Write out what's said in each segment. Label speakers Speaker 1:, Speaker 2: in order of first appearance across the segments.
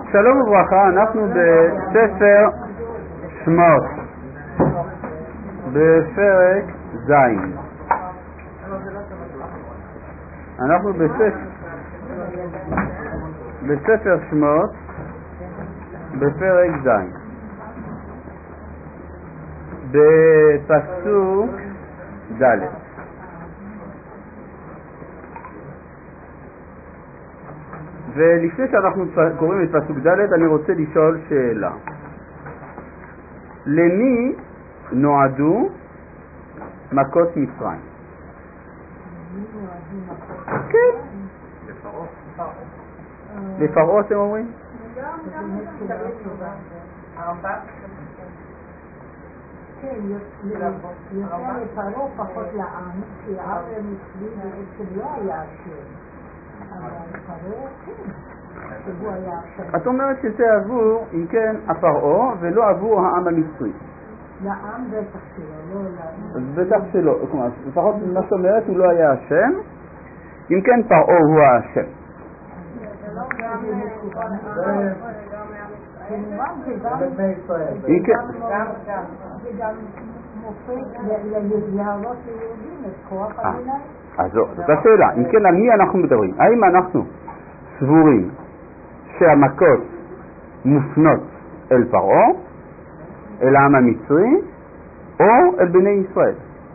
Speaker 1: שלום וברכה, אנחנו בספר שמות, בפרק ז'. אנחנו בספר שמות, בפרק ז', בפסוק ד'. ולפני שאנחנו קוראים את פסוק ד', אני רוצה לשאול שאלה. למי נועדו מכות מצרים? כן. לפרעה אתם אומרים?
Speaker 2: כן, יותר לפרעה פחות לעם, כי העם המצרי בעצם לא היה אשם.
Speaker 1: את אומרת שזה עבור, אם כן, הפרעה ולא עבור העם המצרי.
Speaker 2: לעם בטח שלו, לא לעם.
Speaker 1: בטח שלא, כלומר, לפחות מה שאומרת הוא לא היה השם, אם כן פרעה הוא השם.
Speaker 2: זה גם מופת לידיעות ליהודים את כוח המדינה.
Speaker 1: אז זאת השאלה, אם כן על מי אנחנו מדברים? האם אנחנו סבורים שהמכות מופנות אל פרעה, אל העם המצרי, או אל בני ישראל?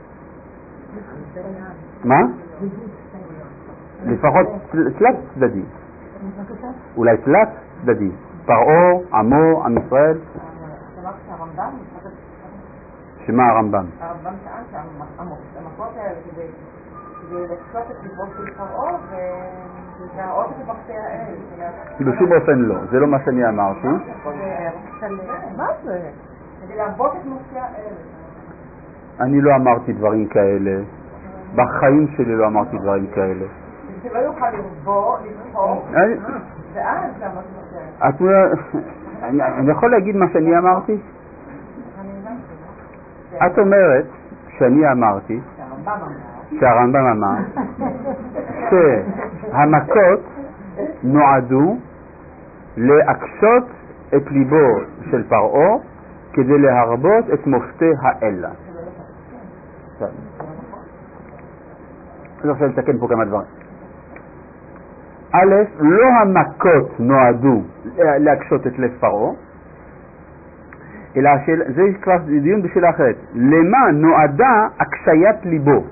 Speaker 1: מה? לפחות תלת צדדים. אולי תלת צדדים. פרעה, עמו, עם ישראל. שמה הרמב"ם?
Speaker 3: הרמב"ם טען שהמכות האלה כדי לקלוט את ליבו של פרעה ולהראות את מפתח האל.
Speaker 1: בשום אופן לא, זה לא מה שאני אמרתי.
Speaker 3: מה זה? כדי להרבות את מפתח האל. אני
Speaker 1: לא אמרתי דברים כאלה. בחיים שלי לא אמרתי דברים כאלה.
Speaker 3: שלא יוכל לבוא, לבחור, ואז
Speaker 1: אני יכול להגיד מה שאני אמרתי? את אומרת שאני אמרתי שהרמב"ם אמר שהמכות נועדו להקשות את ליבו של פרעה כדי להרבות את מופתי האל. אני רוצה לתקן פה כמה דברים. א', לא המכות נועדו להקשות את לב פרעה, אלא זה כבר דיון בשאלה אחרת. למה נועדה הקשיית ליבו?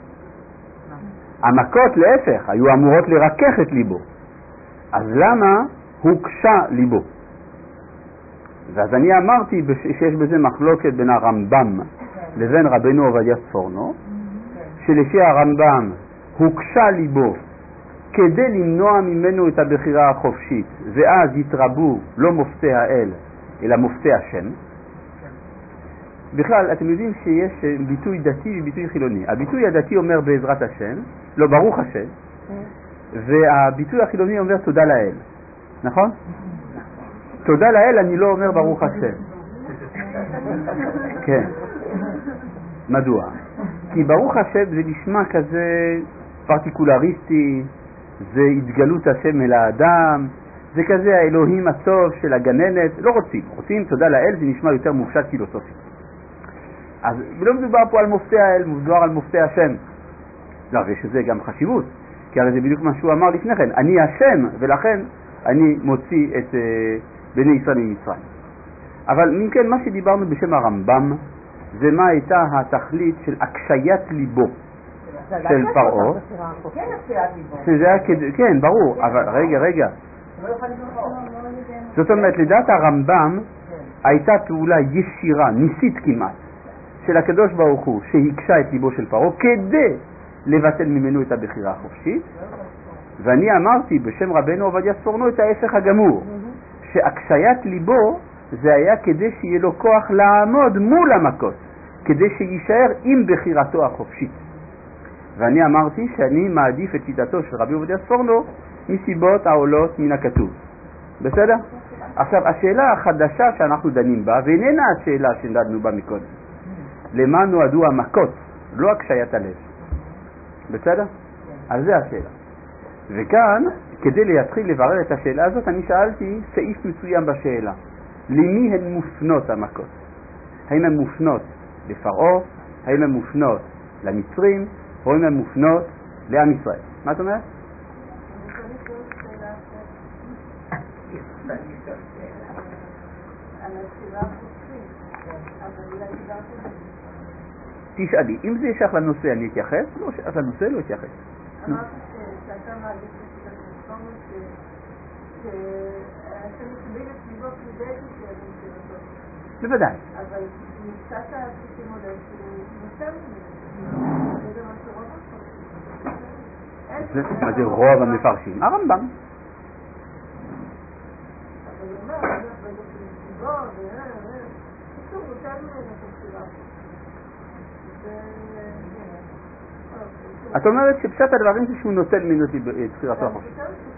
Speaker 1: המכות להפך היו אמורות לרכך את ליבו. אז למה הוא קשה ליבו? ואז אני אמרתי שיש בזה מחלוקת בין הרמב"ם לבין רבנו עובדיה ספורנו, שלפי הרמב"ם הוא קשה ליבו כדי למנוע ממנו את הבחירה החופשית, ואז יתרבו לא מופתי האל אלא מופתי השם. בכלל, אתם יודעים שיש ביטוי דתי וביטוי חילוני. הביטוי הדתי אומר בעזרת השם, לא ברוך השם, והביטוי החילוני אומר תודה לאל. נכון? תודה לאל אני לא אומר ברוך השם. כן. מדוע? כי ברוך השם זה נשמע כזה פרטיקולריסטי, זה התגלות השם אל האדם, זה כזה האלוהים הטוב של הגננת. לא רוצים תודה לאל, זה נשמע יותר מופשט פילוסופי. אז לא מדובר פה על מופתי האל, מדובר על מופתי השם. לא, ויש לזה גם חשיבות, כי הרי זה בדיוק מה שהוא אמר לפני כן, אני השם, ולכן אני מוציא את בני ישראל ממצרים. אבל אם כן, מה שדיברנו בשם הרמב"ם, זה מה הייתה התכלית של הקשיית ליבו של פרעה. כן, ברור, אבל רגע. זאת אומרת, לדעת הרמב"ם הייתה פעולה ישירה, ניסית כמעט, של הקדוש ברוך הוא שהקשה את ליבו של פרעה כדי לבטל ממנו את הבחירה החופשית. ואני אמרתי בשם רבנו עובדיה ספורנו את ההפך הגמור, שהקשיית ליבו זה היה כדי שיהיה לו כוח לעמוד מול המכות, כדי שישאר עם בחירתו החופשית. ואני אמרתי שאני מעדיף את שיטתו של רבי עובדיה ספורנו מסיבות העולות מן הכתוב. בסדר? עכשיו, השאלה החדשה שאנחנו דנים בה, ואיננה השאלה שדנו בה מקודם, למה נועדו המכות, לא הקשיית הלב. בסדר? אז זה השאלה. וכאן, כדי להתחיל לברר את השאלה הזאת, אני שאלתי סעיף מסוים בשאלה. למי הן מופנות המכות? האם הן מופנות לפרעה? האם הן מופנות למצרים? או האם הן מופנות לעם ישראל? מה את אומרת? תשאלי, אם זה ישך לנושא אני אתייחס, לא שייך לנושא לא אתייחס.
Speaker 2: אמרת שאתה מעדיף את הפרסומת שאתה מקבל את סביבות כדי שתשאלים שאלות.
Speaker 1: בוודאי.
Speaker 2: אבל נמצאת שישים עולה שהוא נושא ממנו. זה מה שרוב המפרשים.
Speaker 1: מה זה רוב המפרשים? הרמב"ם.
Speaker 2: אבל הוא אומר, אבל סביבות, הוא נותן ממנו את הסביבה.
Speaker 1: את אומרת שפשט הדברים זה שהוא נוטל ממנו את בחירתו החופשית.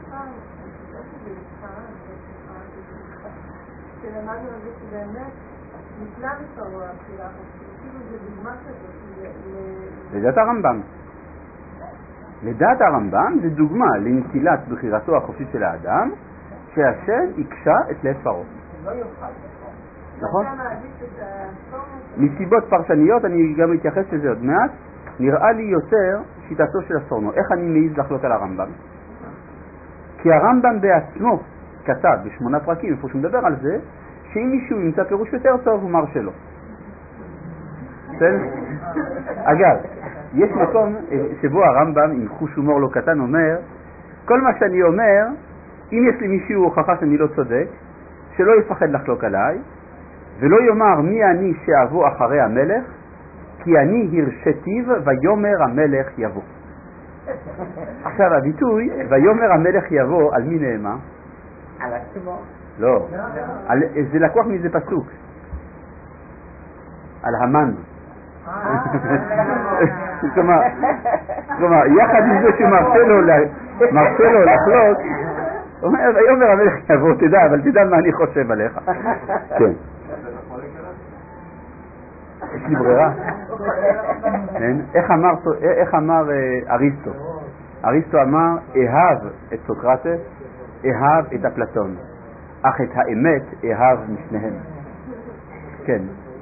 Speaker 2: שלמדנו על זה שבאמת נפלא מפרעה הבחירה החופשית, כאילו זה דוגמה כזאת.
Speaker 1: לדעת הרמב"ם. לדעת הרמב"ם זה דוגמה לנטילת בחירתו החופשית של האדם, שהשם יקשה את לב פרעה. נכון? מסיבות פרשניות, אני גם מתייחס לזה עוד מעט, נראה לי יותר שיטתו של הסורנו. איך אני מעיז לחלוק על הרמב"ם? כי הרמב"ם בעצמו כתב ב8 פרקים, איפה שהוא מדבר על זה, שאם מישהו ימצא פירוש יותר טוב, הוא מרשה לו. אגב, יש מקום שבו הרמב"ם, עם חוש הומור לא קטן, אומר, כל מה שאני אומר, אם יש לי מישהו הוכחה שאני לא צודק, שלא יפחד לחלוק עליי, ולא יאמר מי אני שאבוא אחרי המלך, כי אני הרשתיו ויומר המלך יבוא. עכשיו הביטוי ויומר המלך יבוא, על מי נאמר?
Speaker 3: על עצמו.
Speaker 1: לא, זה לקוח מזה פסוק. על המן. כלומר, יחד עם זה שמרשה לו לחלוק, הוא אומר ויומר המלך יבוא, תדע, אבל תדע מה אני חושב עליך. כן. יש לי ברירה. איך אמר אריסטו? אריסטו אמר, אהב את סוקרטס, אהב את אפלטון, אך את האמת אהב משניהם. כן.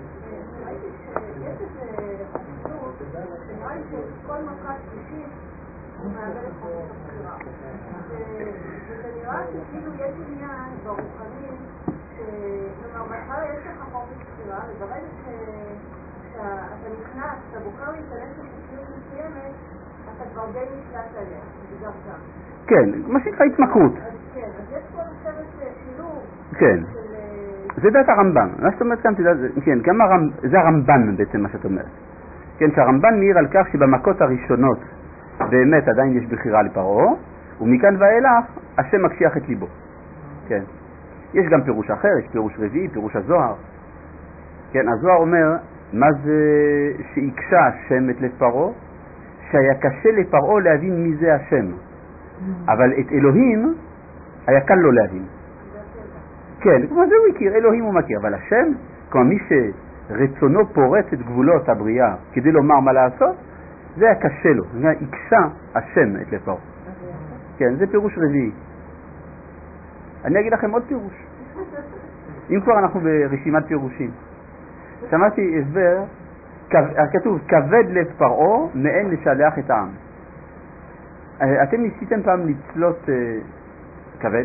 Speaker 2: כאילו יש עניין ברוחנים כלומר, בהתחלה יש לך חופש בחירה, וברגע שאתה נכנס, אתה בוחר להתעלם בחופשיות מסוימת, אתה כבר די נשלט עליה, זה גם שם.
Speaker 1: כן, מה שנקרא התמכרות.
Speaker 2: כן, אז יש פה לחשבת שילוב.
Speaker 1: כן. זה דעת הרמב"ן. מה שאת אומרת כאן, כן, זה הרמב"ן בעצם מה שאת אומרת. כן, שהרמב"ן מעיר על כך שבמכות הראשונות באמת עדיין יש בחירה לפרעה, ומכאן ואילך השם מקשיח את ליבו. כן. יש גם פירוש אחר, יש פירוש רביעי, פירוש הזוהר. כן, הזוהר אומר, מה זה שיקשה השם את לב פרעה? שהיה קשה לפרעה להבין מי זה השם. אבל את אלוהים היה קל לו להבין. כן, כמו זה הוא הכיר, אלוהים הוא מכיר, אבל השם, כמו מי שרצונו פורץ את גבולות הבריאה כדי לומר מה לעשות, זה היה קשה לו, זה היה יקשה השם את לב פרעה. כן, זה פירוש רביעי. אני אגיד לכם עוד פירוש. אם כבר אנחנו ברשימת פירושים. שמעתי הסבר, כתוב, כבד לב פרעה מעין לשלח את העם. אתם ניסיתם פעם לצלות כבד?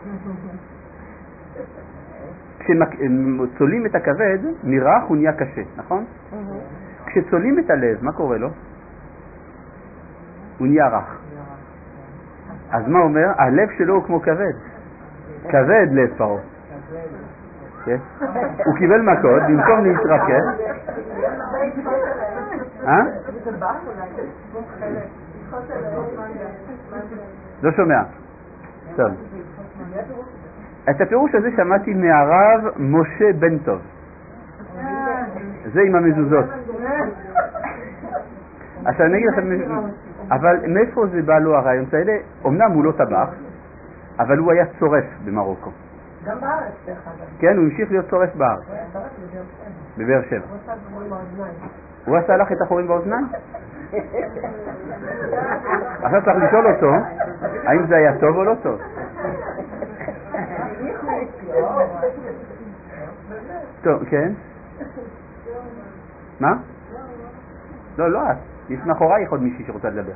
Speaker 1: כשצולים את הכבד, מרח הוא נהיה קשה, נכון? כשצולים את הלב, מה קורה לו? הוא נהיה רך. אז מה אומר? הלב שלו הוא כמו כבד. כבד לב פרעה. הוא קיבל מכות, במקום להתרכז. לא שומע. טוב. את הפירוש הזה שמעתי מהרב משה בן טוב. זה עם המזוזות. עכשיו אני אגיד לכם, אבל מאיפה זה בא לו הרעיון האלה? אמנם הוא לא טבח, אבל הוא היה צורף במרוקו.
Speaker 3: גם בארץ, דרך אגב.
Speaker 1: כן, הוא המשיך להיות צורף בארץ. בבאר שבע. הוא עשה לך את החורים באוזניים? עכשיו צריך לשאול אותו, האם זה היה טוב או לא טוב? טוב, כן? מה? לא, לא את. יש מאחורייך עוד מישהי שרוצה לדבר.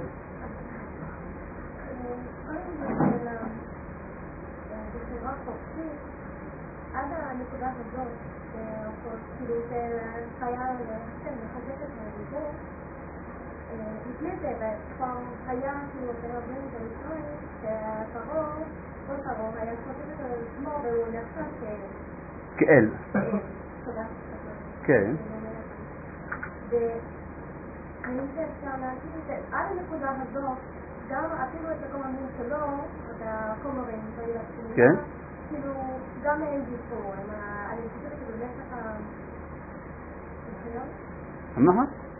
Speaker 2: עד הנקודה הזאת, כאילו של חייל מחזקת מהדיבור, לפני זה, כבר היה כאילו ברבים במצרים, שהפרעה, כל פרעה היה חושבת על עצמו והוא נחשב
Speaker 1: כאל.
Speaker 2: תודה.
Speaker 1: כן.
Speaker 2: ואני אפשר להגיד שעד הנקודה הזאת, גם אפילו את הקומרים שלו, את הקומרים שהיו לפנייה,
Speaker 1: כן.
Speaker 2: כאילו, גם הם דיברו, אני חושבת שזה נפח
Speaker 1: מה?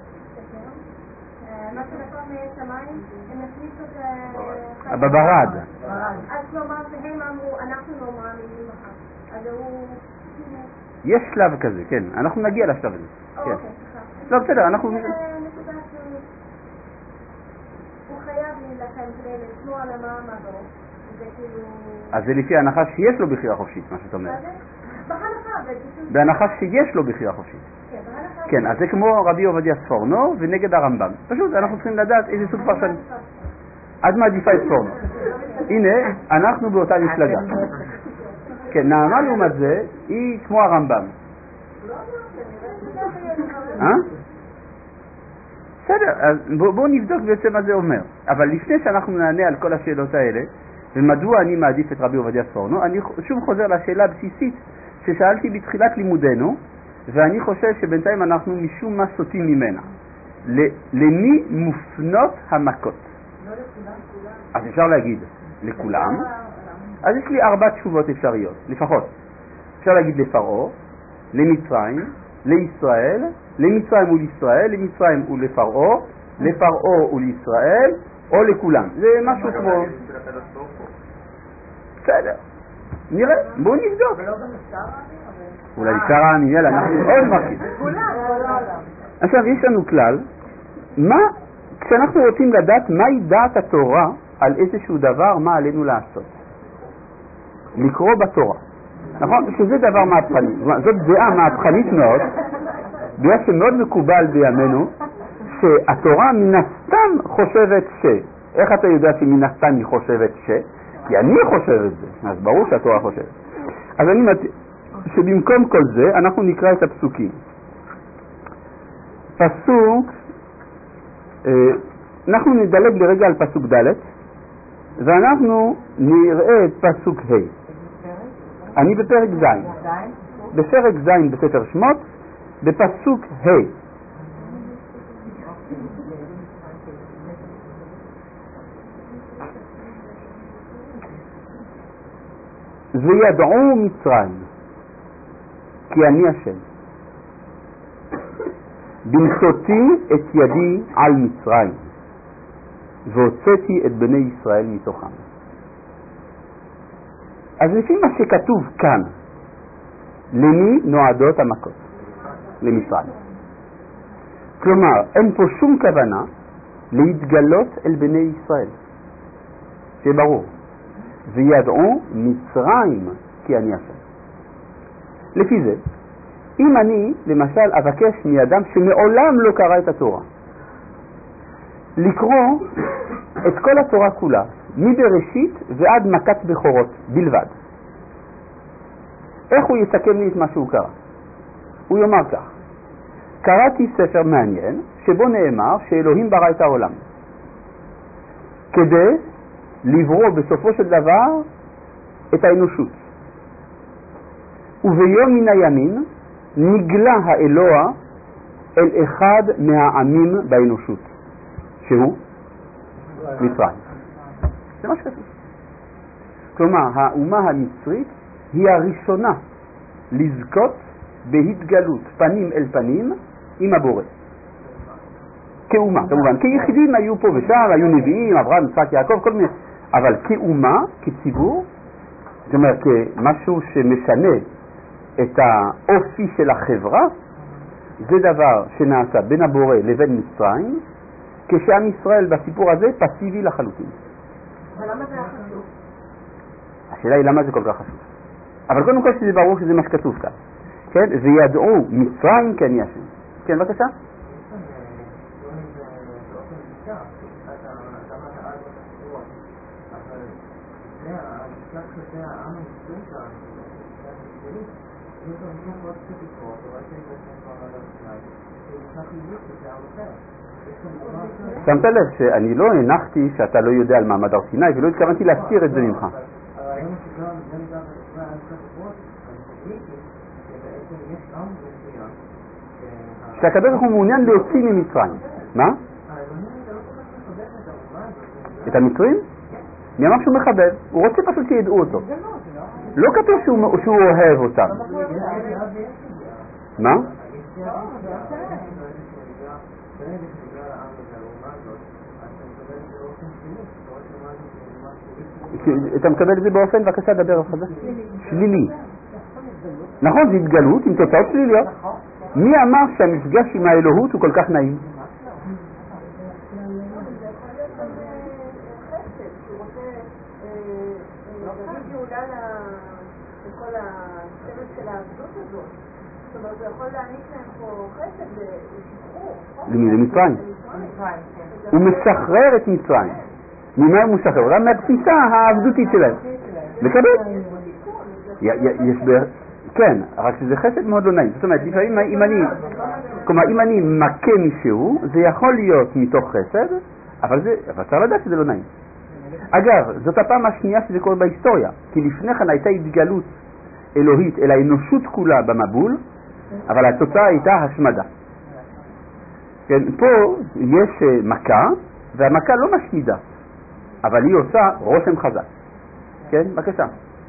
Speaker 2: מה שנקרא מהשמיים, הם הכניסו את
Speaker 1: בברד.
Speaker 2: אז כלומר שהם אמרו, אנחנו לא מאמינים לך. אז הוא...
Speaker 1: יש שלב כזה, כן. אנחנו נגיע לשלב הזה.
Speaker 2: אוקיי,
Speaker 1: לא, בסדר, אנחנו...
Speaker 2: הוא חייב להילחם כדי לשמור על המעמדו.
Speaker 1: אז זה לפי ההנחה שיש לו בחירה חופשית, מה שאת אומרת. בהנחה שיש לו בחירה חופשית. כן, אז זה כמו רבי עובדיה ספורנו ונגד הרמב"ם. פשוט אנחנו צריכים לדעת איזה סוג פרשנות. את מעדיפה את ספורנו. הנה, אנחנו באותה מפלגה. כן, נעמה לעומת זה, היא כמו הרמב"ם. בסדר, אז בואו נבדוק בעצם מה זה אומר. אבל לפני שאנחנו נענה על כל השאלות האלה, ומדוע אני מעדיף את רבי עובדיה ספורנו, אני שוב חוזר לשאלה הבסיסית ששאלתי בתחילת לימודנו, ואני חושב שבינתיים אנחנו משום מה סוטים ממנה. למי מופנות המכות?
Speaker 3: לא לכולם.
Speaker 1: אז אפשר להגיד לכולם. אז יש לי 4 תשובות אפשריות, לפחות. אפשר להגיד לפרעה, למצרים, לישראל, למצרים ולישראל, למצרים ולפרעה, לפרעה ולישראל, או לכולם. זה משהו כמו... בסדר. נראה, בואו נבדוק. אולי לשרה אני, יאללה, אנחנו עוד מרחיב. עכשיו, יש לנו כלל, כשאנחנו רוצים לדעת מהי דעת התורה על איזשהו דבר, מה עלינו לעשות? לקרוא בתורה. נכון? שזה דבר מהפכני. זאת דעה מהפכנית מאוד, בגלל שמאוד מקובל בימינו, שהתורה מן הסתם חושבת איך אתה יודע שמן הסתם היא חושבת כי אני חושב את זה, אז ברור שהתורה חושבת. אז אני מציע שבמקום כל זה אנחנו נקרא את הפסוקים. פסוק, אנחנו נדלג לרגע על פסוק ד' ואנחנו נראה את פסוק ה'. אני בפרק ז'. בפרק ז' בספר שמות, בפסוק ה'. וידעו מצרים כי אני השם במשאתי את ידי על מצרים והוצאתי את בני ישראל מתוכם. אז לפי מה שכתוב כאן, למי נועדות המכות? למצרים. כלומר, אין פה שום כוונה להתגלות אל בני ישראל. שברור. וידעו מצרים כי אני השם. לפי זה, אם אני למשל אבקש מאדם שמעולם לא קרא את התורה לקרוא את כל התורה כולה מבראשית ועד מכת בכורות בלבד, איך הוא יסכם לי את מה שהוא קרא? הוא יאמר כך: קראתי ספר מעניין שבו נאמר שאלוהים ברא את העולם כדי לברוא בסופו של דבר את האנושות, וביום מן הימים נגלה האלוה אל אחד מהעמים באנושות, שהוא מצרים. זה מה שכתוב. כלומר, האומה המצרית היא הראשונה לזכות בהתגלות פנים אל פנים עם הבורא. כאומה, כמובן. כיחידים היו פה ושם, היו נביאים, אברהם, יצחק, יעקב, כל מיני. אבל כאומה, כציבור, זאת אומרת, כמשהו שמשנה את האופי של החברה, זה דבר שנעשה בין הבורא לבין מצרים, כשעם ישראל בסיפור הזה פסיבי לחלוטין.
Speaker 2: אבל למה זה היה חשוב?
Speaker 1: השאלה היא למה זה כל כך חשוב. אבל קודם כל שזה ברור שזה מה שכתוב כאן. כן? וידעו מצרים כן ישם. כן, בבקשה? שמת לב שאני לא הנחתי שאתה לא יודע על מעמד הר סיני ולא התכוונתי להסתיר את זה ממך. שהקדוש ברוך הוא מעוניין להוציא ממצרים. מה? את המצרים? מי אמר שהוא מחבב? הוא רוצה פשוט שידעו אותו. לא כתוב שהוא אוהב אותם. מה? אתה מקבל את זה באופן, בבקשה דבר אחר כך. שלילי. נכון, זה התגלות עם תוצאות שליליות. מי אמר שהמפגש עם האלוהות הוא כל כך נעים?
Speaker 2: הוא יכול להעניק להם פה חסד ושחרור.
Speaker 1: למי? למצרים. הוא משחרר את מצרים. ממה הוא משחרר? גם מהתפיסה העבדותית שלהם. מקבל? כן, רק שזה חסד מאוד לא נעים. זאת אומרת, לפעמים אם אני מכה מישהו, זה יכול להיות מתוך חסד, אבל צריך לדעת שזה לא נעים. אגב, זאת הפעם השנייה שזה קורה בהיסטוריה, כי לפני כן הייתה התגלות אלוהית אל האנושות כולה במבול, אבל התוצאה הייתה השמדה. כן, פה יש מכה, והמכה לא משמידה, אבל היא עושה רושם חזק. כן, בבקשה.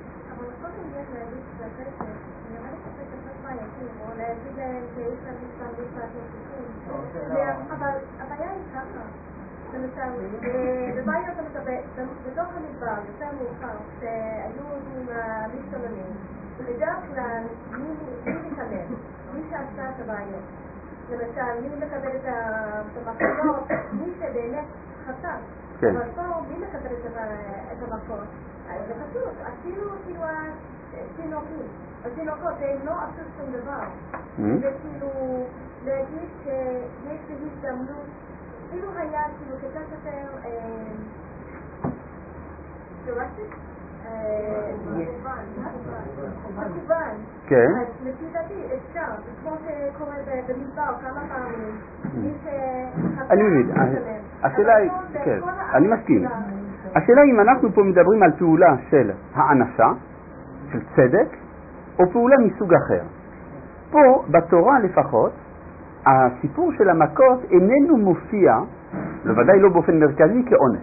Speaker 2: אבל הבעיה היא ככה, למשל, בבית אתה מקבל, בתוך המדבר, יותר מאוחר, שהיו עם המתקלמים, בדרך כלל מי מתקלל? מי שעשה את הבעיות. למשל, מי מקבל את המחלות? מי שבאמת חסר. אבל פה, מי מקבל את המחלות? זה פשוט, אפילו התינוקים. התינוקות, הם לא עשו שום דבר. זה כאילו להגיד שיש הזדמנות, כאילו היה כאילו קצת יותר דרקטית, מכוון.
Speaker 1: כן.
Speaker 2: אז לפי דעתי אפשר, זה כמו שקורה במדבר כמה פעמים, מי שחסר
Speaker 1: אני מבין, השאלה היא, כן, אני מסכים. השאלה היא אם אנחנו פה מדברים על פעולה של האנשה, של צדק, או פעולה מסוג אחר. פה, בתורה לפחות, הסיפור של המכות איננו מופיע, בוודאי לא באופן מרכזי, כעונש.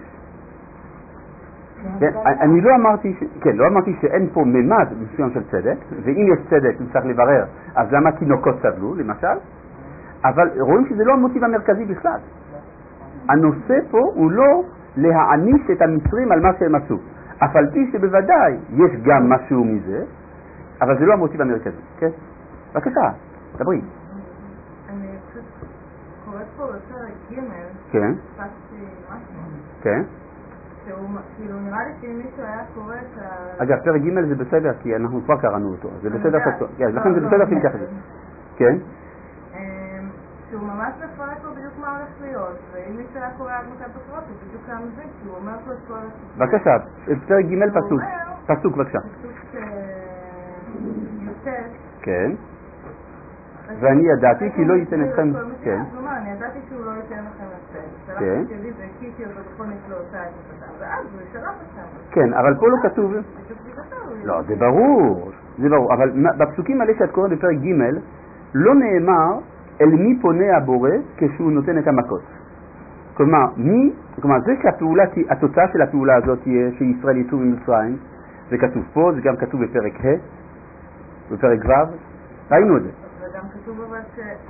Speaker 1: כן, אני לא אמרתי שאין פה ממד מסוים של צדק, ואם יש צדק צריך לברר, אז למה תינוקות סבלו, למשל? אבל רואים שזה לא המוטיב המרכזי בכלל. הנושא פה הוא לא להעניש את המצרים על מה שהם עשו. אף על פי שבוודאי יש גם משהו מזה, אבל זה לא המוטיב המרכזי, כן? בבקשה, דברי.
Speaker 3: אני פשוט קוראת פה בפרק ג'
Speaker 1: כן.
Speaker 3: פסתי משהו.
Speaker 1: כן.
Speaker 3: שהוא כאילו נראה לי שאם מישהו היה קורא את ה...
Speaker 1: אגב, פרק ג' זה בסדר, כי אנחנו כבר קראנו אותו, זה בסדר פסוק. לכן זה בסדר שניקח את זה. כן.
Speaker 3: שהוא ממש מפרט לו בדיוק מה הולך להיות, ואם מישהו היה קורא עד מכת בכורות, הוא בדיוק היה מבין, כי הוא אומר פה את כל הסיפור.
Speaker 1: בבקשה, פרק ג' פסוק, בבקשה.
Speaker 3: פסוק י"ט.
Speaker 1: כן. ואני ידעתי כי לא ייתן אתכם... כן.
Speaker 3: אני ידעתי שהוא לא ייתן לכם לצאת.
Speaker 1: כן.
Speaker 3: שלחתי שלי והקיתי אותו בכל נפלאותיי את הפתח, ואז הוא ישלח אותם.
Speaker 1: כן, אבל פה לא כתוב... לא, זה ברור, אבל בפסוקים האלה שאת קוראת בפרק ג' לא נאמר אל מי פונה הבורא כשהוא נותן את המכות. כלומר, זה שהתוצאה של הפעולה הזאת תהיה שישראל יצאו ממצרים, זה כתוב פה, זה גם כתוב בפרק ה', בפרק ו', ראינו את זה.
Speaker 3: וגם כתוב אבל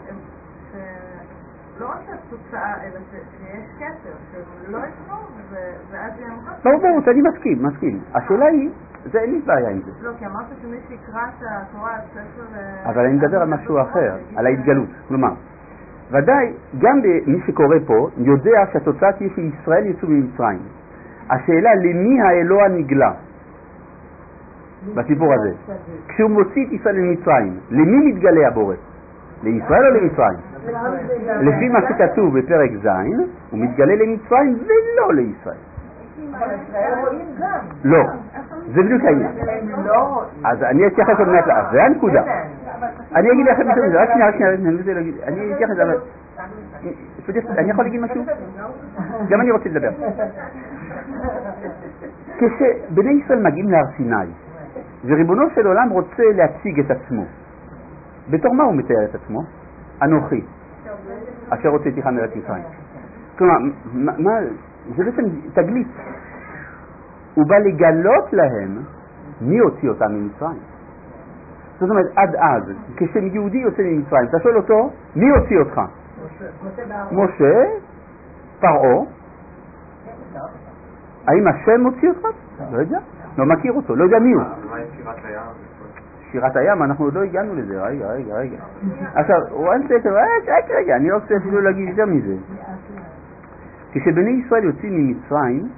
Speaker 3: לא רק שהתוצאה, אלא שיש קשר, שהם לא יצאו, ואז יהיה מכות.
Speaker 1: ברור, אני מסכים. השאלה היא, זה אין לי בעיה עם זה.
Speaker 3: לא, כי אמרת שמי שיקרא את התורה הספר...
Speaker 1: אבל אני מדבר על משהו אחר, על ההתגלות. כלומר, ודאי, גם מי שקורא פה יודע שהתוצאה תהיה שישראל יצאו ממצרים. השאלה למי האלוה נגלה בסיפור הזה. כשהוא מוציא את ישראל ממצרים, למי מתגלה הבורא? לישראל או למצרים? לפי מה שכתוב בפרק ז', הוא מתגלה למצרים ולא לישראל.
Speaker 3: אבל ישראל רואים גם.
Speaker 1: לא, זה בדיוק העניין. אז אני אתייחס עוד מעט, זה הנקודה. אני אגיד לכם משהו מזה, רק שנייה, אני אתייחס לזה, אני יכול להגיד משהו? גם אני רוצה לדבר. כשבני ישראל מגיעים להר סיני, וריבונו של עולם רוצה להציג את עצמו, בתור מה הוא מתאר את עצמו? אנוכי, אשר הוצאתיך מארץ מצרים. כלומר, זה בעצם תגלית. הוא בא לגלות להם מי הוציא אותם ממצרים. זאת אומרת, עד אז, כשיהודי יוצא ממצרים, אתה שואל אותו, מי הוציא אותך? משה, פרעה. האם השם הוציא אותך? לא יודע, לא מכיר אותו, לא יודע מי הוא. שירת הים, אנחנו עוד לא הגענו לזה, רגע. עכשיו, רגע, אני לא רוצה אפילו להגיד יותר מזה. כשבני ישראל יוצאים ממצרים,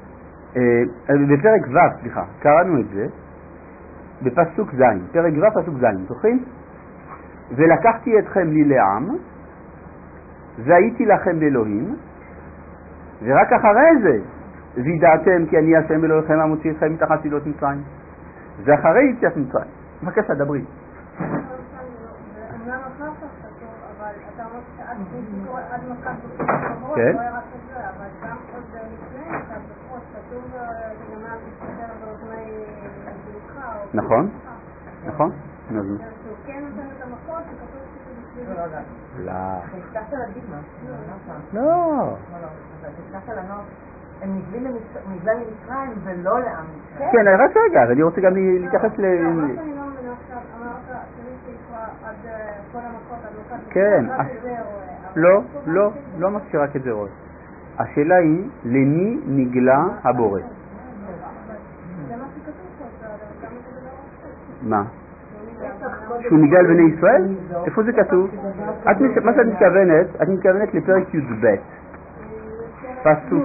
Speaker 1: בפרק ו', קראנו את זה, בפסוק ז', פרק ו' פסוק ז', זוכרים? ולקחתי אתכם לי לעם, והייתי לכם לאלוהים, ורק אחרי זה, וידעתם כי אני השם אלוהיכם המוציא אתכם מתחת צלילות מצרים. ואחרי יציאת מצרים. בבקשה, דברי.
Speaker 2: אמנם אחר כך כתוב, אבל אתה אמרת שעד מכת בחברות, לא היה רק את זה, אבל גם עוד לפני מכת בחברות, כתוב שגמר תסתכל באוזני בלכה.
Speaker 1: נכון.
Speaker 2: שהוא כן נותן את המכות, שכתוב שזה בשביל...
Speaker 1: לא.
Speaker 3: תפתחת להגיד משהו.
Speaker 1: לא.
Speaker 3: תפתחת לנות. הם נגלים למצרים ולא לעם ישראל.
Speaker 1: כן, רק רגע, אני רוצה גם להתייחס ל...
Speaker 2: מה שאני לא מבינה עכשיו, אמרת שמי שיקרא עד כל המכות, עד מכת
Speaker 1: כן.
Speaker 2: רק את זה רואה.
Speaker 1: לא מה שרק את זה רואה. השאלה היא, למי נגלה הבורא?
Speaker 2: זה מה שכתוב פה, זה גם כזה לא
Speaker 1: מה? שהוא נגלה לבני ישראל? איפה זה כתוב? מה שאת מתכוונת? את מתכוונת לפרק י"ב. פסוק...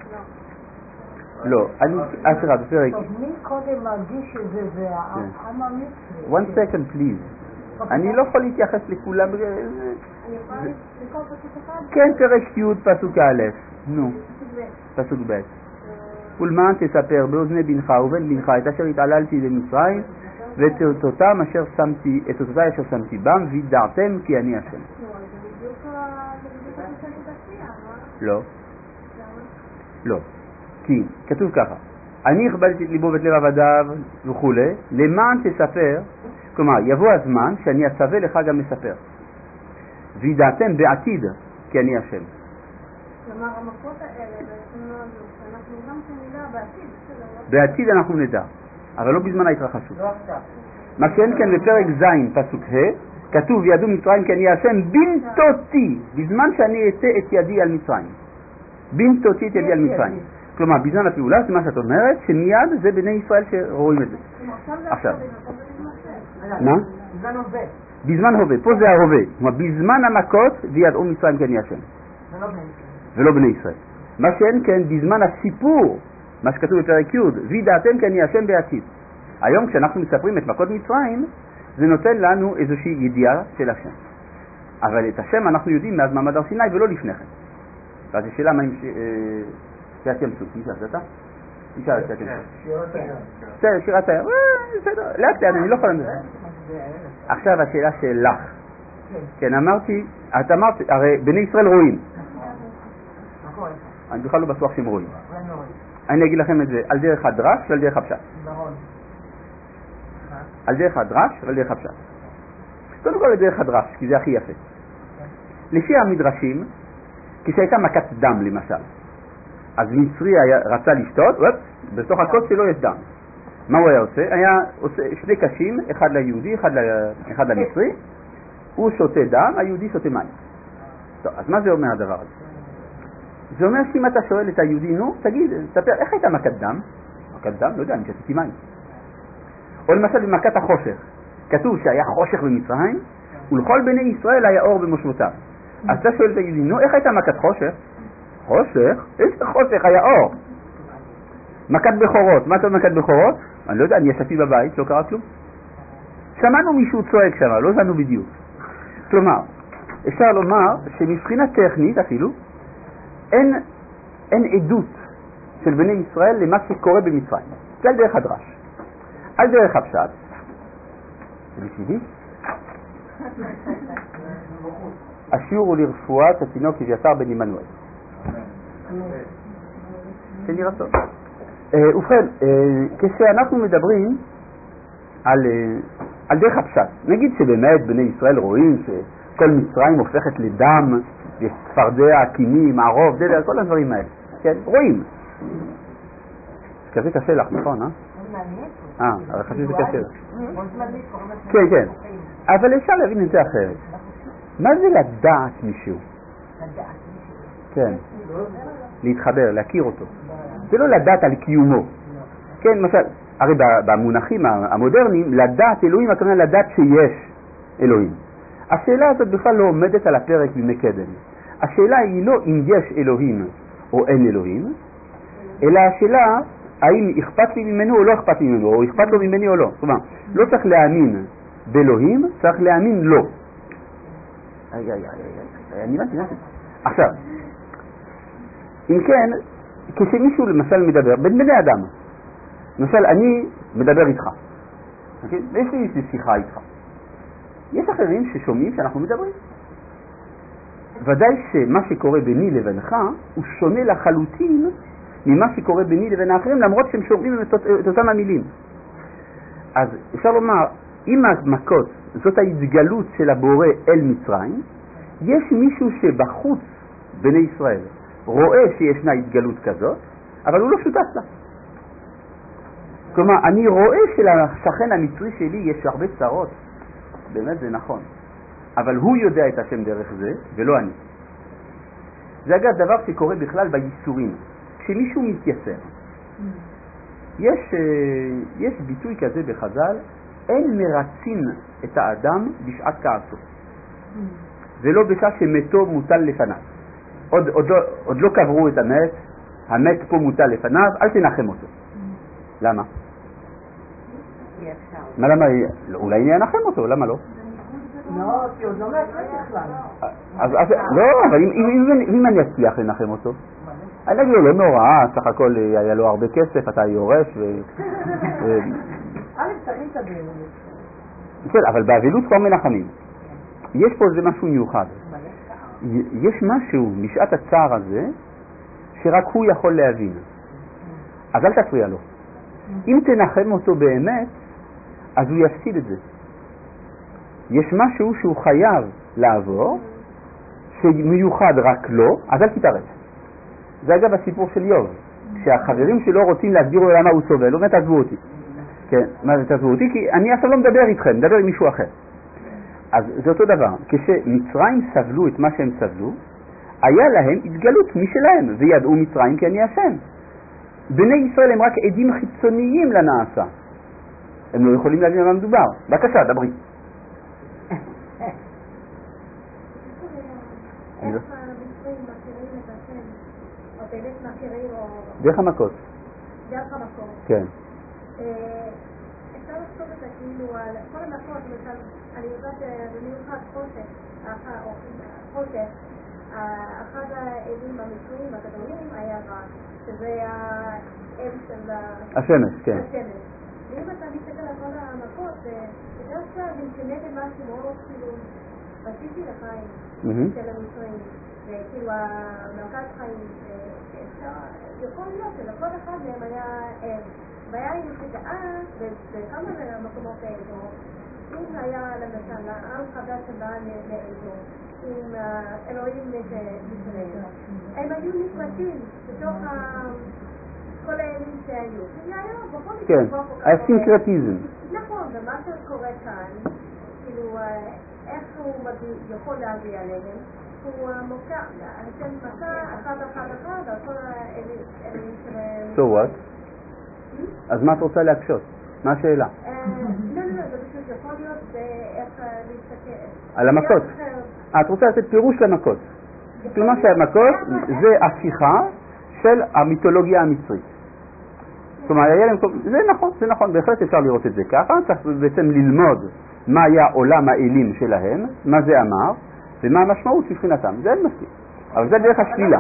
Speaker 1: לא, סליחה, בפרק...
Speaker 4: מי קודם מרגיש שזה העם המצרי?
Speaker 1: One second please. אני לא יכול להתייחס לכולם.
Speaker 2: אני יכולה לקרוא פסוק אחד?
Speaker 1: כן, פרק י' פסוק א', נו, פסוק ב'. ולמען תספר באוזני בנך ובן בנך את אשר התעללתי במצרים ואת אותותי אשר שמתי בם וידעתם כי אני השם. לא. כי כתוב ככה, אני הכבדתי את ליבו ואת לב עבדיו וכו', למען תספר, כלומר יבוא הזמן שאני אצווה לך גם לספר, וידעתם בעתיד כי אני השם.
Speaker 2: כלומר המכות האלה אנחנו גם נדע בעתיד.
Speaker 1: בעתיד אנחנו נדע, אבל לא בזמן ההתרחשות. מה שאין כן בפרק ז' פסוק ה', כתוב ידעו מצרים כי אני השם בנתותי, בזמן שאני אתן את ידי על מצרים. בנתותי את ידי על מצרים. כלומר, בזמן הפעולה, זה מה שאת אומרת, שמיד זה בני ישראל שרואים את זה. עכשיו. מה?
Speaker 3: בזמן הווה.
Speaker 1: בזמן הווה, פה זה ההווה. כלומר, בזמן המכות, וידעו מצרים כי אני השם. ולא בני ישראל. מה שאין כן, בזמן הסיפור, מה שכתוב בפרק י', וידעתם כי אני השם בעתיד. היום כשאנחנו מספרים את מכות מצרים, זה נותן לנו איזושהי ידיעה של השם. אבל את השם אנחנו יודעים מאז מעמד הר סיני ולא לפני כן. ואז השאלה מה עם שירת ים סוף, מי שאלת אתה? מי שאלת שירת ים סוף? בסדר, שירת הים, בסדר, לאט לאט, אני לא יכול לדבר. עכשיו השאלה שלך. כן, אמרתי, את אמרת, הרי בני ישראל רואים. אני בכלל לא בטוח שהם רואים. אני אגיד לכם את זה על דרך הדרש ועל דרך הפשט. על דרך הדרש ועל דרך הפשט. קודם כל על דרך הדרש, כי זה הכי יפה. לפי המדרשים, כשהייתה מכת דם למשל, אז מצרי רצה לשתות, בתוך הכוס שלו יש דם. מה הוא היה עושה? היה עושה שני קשים, אחד ליהודי, אחד למצרי, הוא שותה דם, היהודי שותה מים. טוב, אז מה זה אומר הדבר הזה? זה אומר שאם אתה שואל את היהודי, נו, תגיד, תספר, איך הייתה מכת דם? מכת דם? לא יודע, אני שתיתי מים. או למשל במכת החושך, כתוב שהיה חושך במצרים, ולכל בני ישראל היה אור במושבותיו. אז אתה שואל תגיד לי, נו, איך הייתה מכת חושך? חושך? איזה חושך? היה אור. מכת בכורות, מה אתה מכת בכורות? אני לא יודע, אני ישבתי בבית, לא קרה כלום. שמענו מישהו צועק שם, לא הבנו בדיוק. כלומר, אפשר לומר שמבחינה טכנית אפילו, אין עדות של בני ישראל למה שקורה במצרים. זה על דרך הדרש. על דרך הפשט. זה בשבילי? השיעור הוא לרפואת התינוק אביתר בן עמנואל. כן נראה טוב. ובכן, כשאנחנו מדברים על דרך הפשט, נגיד שבאמת בני ישראל רואים שכל מצרים הופכת לדם, צפרדע, קינים, ערוב, דלר, כל הדברים האלה. כן, רואים. כזה קשה לך, נכון, אבל חשוב שזה קשה לך. כן, כן. אבל אפשר להבין את זה אחרת. מה זה לדעת מישהו? כן. להתחבר, להכיר אותו. זה לא לדעת על קיומו. כן, למשל, הרי במונחים המודרניים, לדעת אלוהים, הכוונה לדעת שיש אלוהים. השאלה הזאת בכלל לא עומדת על הפרק בימי קדם. השאלה היא לא אם יש אלוהים או אין אלוהים, אלא השאלה האם אכפת לי ממנו או לא אכפת לי ממנו, או אכפת לו ממני או לא. זאת אומרת, לא צריך להאמין באלוהים, צריך להאמין לו. אני מבין. עכשיו, אם כן, כשמישהו למשל מדבר, בין בני אדם, למשל אני מדבר איתך, ויש לי שיחה איתך. יש אחרים ששומעים שאנחנו מדברים. ודאי שמה שקורה ביני לבינך הוא שונה לחלוטין ממה שקורה ביני לבין האחרים, למרות שהם שומעים את אותם המילים. אז אפשר לומר, אם המכות זאת ההתגלות של הבורא אל מצרים, יש מישהו שבחוץ בני ישראל רואה שישנה התגלות כזאת, אבל הוא לא שותף לה. כלומר, אני רואה שלשכן המצרי שלי יש הרבה צרות, באמת זה נכון, אבל הוא יודע את השם דרך זה ולא אני. זה אגב דבר שקורה בכלל בייסורים. כשמישהו מתייסר, יש ביטוי כזה בחז"ל, אין מרצין את האדם בשעת כעסו, ולא בשעה שמתו מוטל לפניו. עוד לא קברו את המת, המת פה מוטל לפניו, אל תנחם אותו. למה? מה למה? אולי אני אנחם אותו, למה לא?
Speaker 4: לא, כי עוד לא מעצרת בכלל.
Speaker 1: לא, אבל אם אני אצליח לנחם אותו, אני אגיד לו, לא נורא, סך הכל היה לו הרבה כסף, אתה יורש
Speaker 4: צריך את הדבר.
Speaker 1: כן, אבל באבילות כבר מנחמים. יש פה איזה משהו מיוחד. יש משהו משעת הצער הזה שרק הוא יכול להבין. אז אל תפריע לו. אם תנחם אותו באמת, אז הוא יפסיד את זה. יש משהו שהוא חייב לעבור, שמיוחד רק לו, אז אל תתערב. זה אגב הסיפור של יוב. כשהחברים שלו רוצים להסביר לו למה הוא סובל, הוא אומר תעזבו אותי. כן, מה זה תעזבו אותי? כי אני עכשיו לא מדבר איתכם, מדבר עם מישהו אחר. אז זה אותו דבר. כשמצרים סבלו את מה שהם סבלו, היה להם התגלות משלהם, וידעו מצרים כי אני השם. בני ישראל הם רק עדים חיצוניים לנעשה. הם לא יכולים להבין על מה מדובר. בבקשה, דברי.
Speaker 2: איך המצרים מכירים את השם? או באמת מכירים או...
Speaker 1: דרך המכות.
Speaker 2: דרך המכות.
Speaker 1: כן.
Speaker 2: אפשר לחשוב את זה כאילו על כל המכות, למשל, אני יודעת במיוחד חושך, אחד העדים המצרים הגדולים היה רע, שזה העד של
Speaker 1: השמש, כן.
Speaker 2: השמש. ואם אתה מסתכל על כל המכות, בדרך כלל נמצא משהו מאוד כאילו רציתי לחיים של המצרים, וכאילו המרכז חיים, יכול להיות שלכל אחד מהם היה עד. והיה עם שדעה בכמה מקומות האזור, אם היה למשל עם חדש שבא לאזור, עם אלוהים ישראל, הם היו נפרטים בתוך כל הימים שהיו. זה היה בכל מקרה.
Speaker 1: כן, הסינקרטיזם.
Speaker 2: נכון, ומה שקורה כאן, כאילו איך הוא יכול להביא עליהם, הוא מוקע, השם מכה אחד על כל האלים שלהם.
Speaker 1: So what? אז מה את רוצה להקשות? מה השאלה?
Speaker 2: לא, זה פשוט יכול להיות איך להסתכל.
Speaker 1: על המכות. את רוצה לתת פירוש למכות. כלומר שהמכות זה הפיכה של המיתולוגיה המצרית. כלומר, זה נכון, בהחלט אפשר לראות את זה ככה, צריך בעצם ללמוד מה היה עולם האלים שלהם, מה זה אמר, ומה המשמעות מבחינתם, זה אין מספיק. אבל זה דרך השלילה.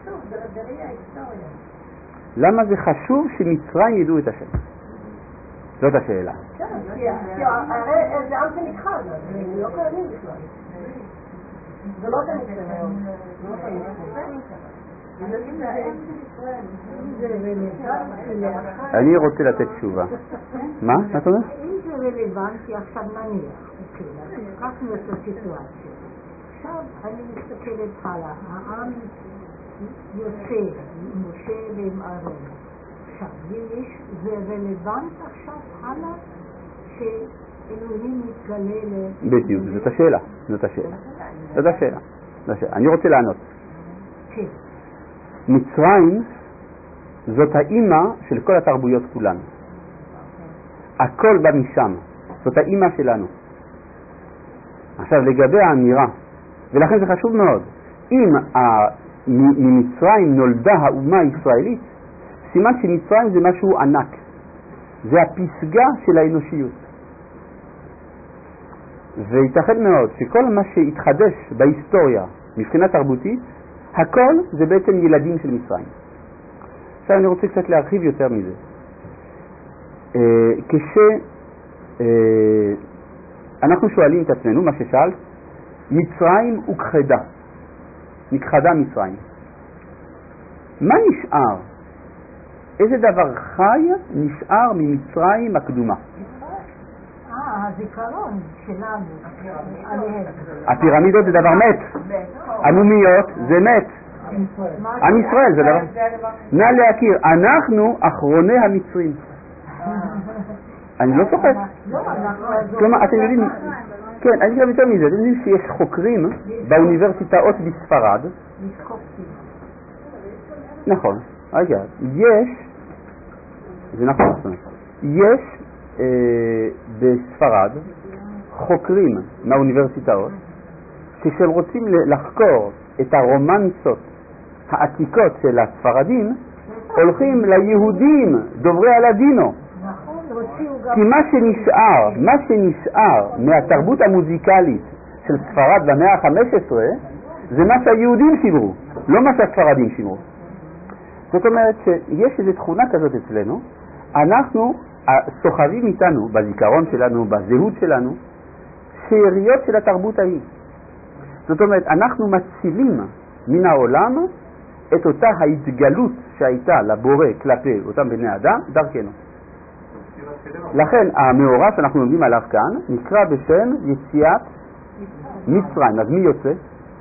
Speaker 1: למה זה חשוב שמצרים ידעו את השם? זאת השאלה.
Speaker 3: כי הרי זה עם שנכחד, זה לא קיימים בכלל. זה לא תמיד היום.
Speaker 1: אני רוצה לתת תשובה. מה? מה אתה אומר?
Speaker 4: אם זה רלוונטי עכשיו נניח, לקחנו את הסיטואציה. עכשיו אני מסתכלת הלאה, העם יוצא עם משה ועם אהרון. עכשיו, זה רלוונט עכשיו הלאה שאלוהים מתגלה
Speaker 1: בדיוק, זאת השאלה. אני רוצה לענות.
Speaker 4: כן.
Speaker 1: מצרים זאת האימא של כל התרבויות כולן. הכל בא משם. זאת האימא שלנו. עכשיו לגבי האמירה, ולכן זה חשוב מאוד, אם ממצרים נולדה האומה הישראלית, סימן שמצרים זה משהו ענק. זה הפסגה של האנושיות. וייתכן מאוד שכל מה שהתחדש בהיסטוריה מבחינה תרבותית, הכל זה בעצם ילדים של מצרים. עכשיו אני רוצה קצת להרחיב יותר מזה. כשאנחנו שואלים את עצמנו, מה ששאלת, מצרים וכחדה. נכחדה מצרים. מה נשאר? איזה דבר חי נשאר ממצרים הקדומה?
Speaker 4: הזיכרון שלנו עליהם.
Speaker 1: הפירמידות זה דבר מת. המומיות זה מת. עם ישראל זה דבר. נא להכיר, אנחנו אחרוני המצרים. אני לא צוחק. כלומר, אתם יודעים, כן, אני גם יותר מזה, אתם יודעים שיש חוקרים באוניברסיטאות בספרד. נכון, רגע, זה נכון, יש בספרד חוקרים מהאוניברסיטאות כשהם רוצים לחקור את הרומנסות העתיקות של הספרדים, הולכים ליהודים דוברי הלדינו, כי מה שנשאר מהתרבות המוזיקלית של ספרד במאה ה-15 זה מה שהיהודים שימרו, לא מה שהספרדים שימרו. זאת אומרת שיש איזו תכונה כזאת אצלנו, אנחנו סוחבים איתנו בזיכרון שלנו, בזהות שלנו, שאריות של התרבות ההיא. זאת אומרת, אנחנו מצילים מן העולם את אותה ההתגלות שהייתה לבורא כלפי אותם בני אדם דרכנו. לכן המאורע שאנחנו לומדים עליו כאן נקרא בשם יציאת מצרים. אז מי יוצא?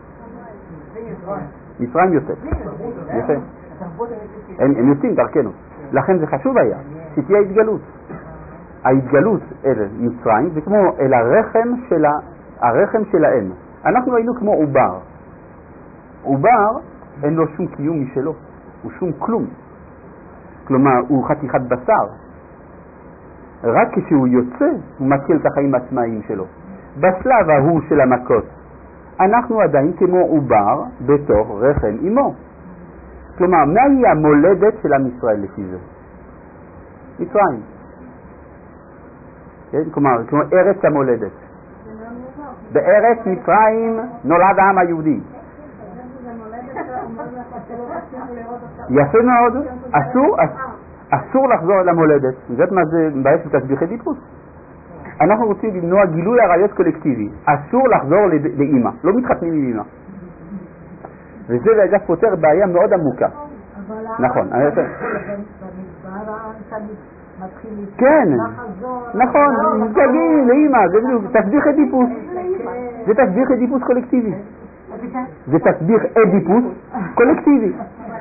Speaker 1: מצרים יוצא. יפה. הם יוצאים דרכנו. לכן זה חשוב היה שתהיה התגלות. ההתגלות אל מצרים זה כמו אל הרחם שלהם. אנחנו היינו כמו עובר. עובר אין לו שום קיום משלו, הוא שום כלום. כלומר, הוא חתיכת בשר. רק כשהוא יוצא, הוא מתחיל את החיים העצמאיים שלו. בשלב ההוא של המכות, אנחנו עדיין כמו עובר בתוך רחם אמו. כלומר, מהי המולדת של עם ישראל לפי זה? מצרים. כן? כלומר, כמו ארץ המולדת. בארץ מצרים נולד העם היהודי. יפה מאוד. אסור לחזור למולדת. זאת מה זה בעיה של תסביכי דיפוס. אנחנו רוצים למנוע גילוי עריות קולקטיבי. אסור לחזור לאמא. לא מתחתנים עם אמא. וזה אגב פותר בעיה מאוד עמוקה. נכון. כן, נכון, תגידי לאמא, זה בדיוק, תסביך אדיפוס. זה תסביך אדיפוס קולקטיבי. זה תסביך אדיפוס קולקטיבי.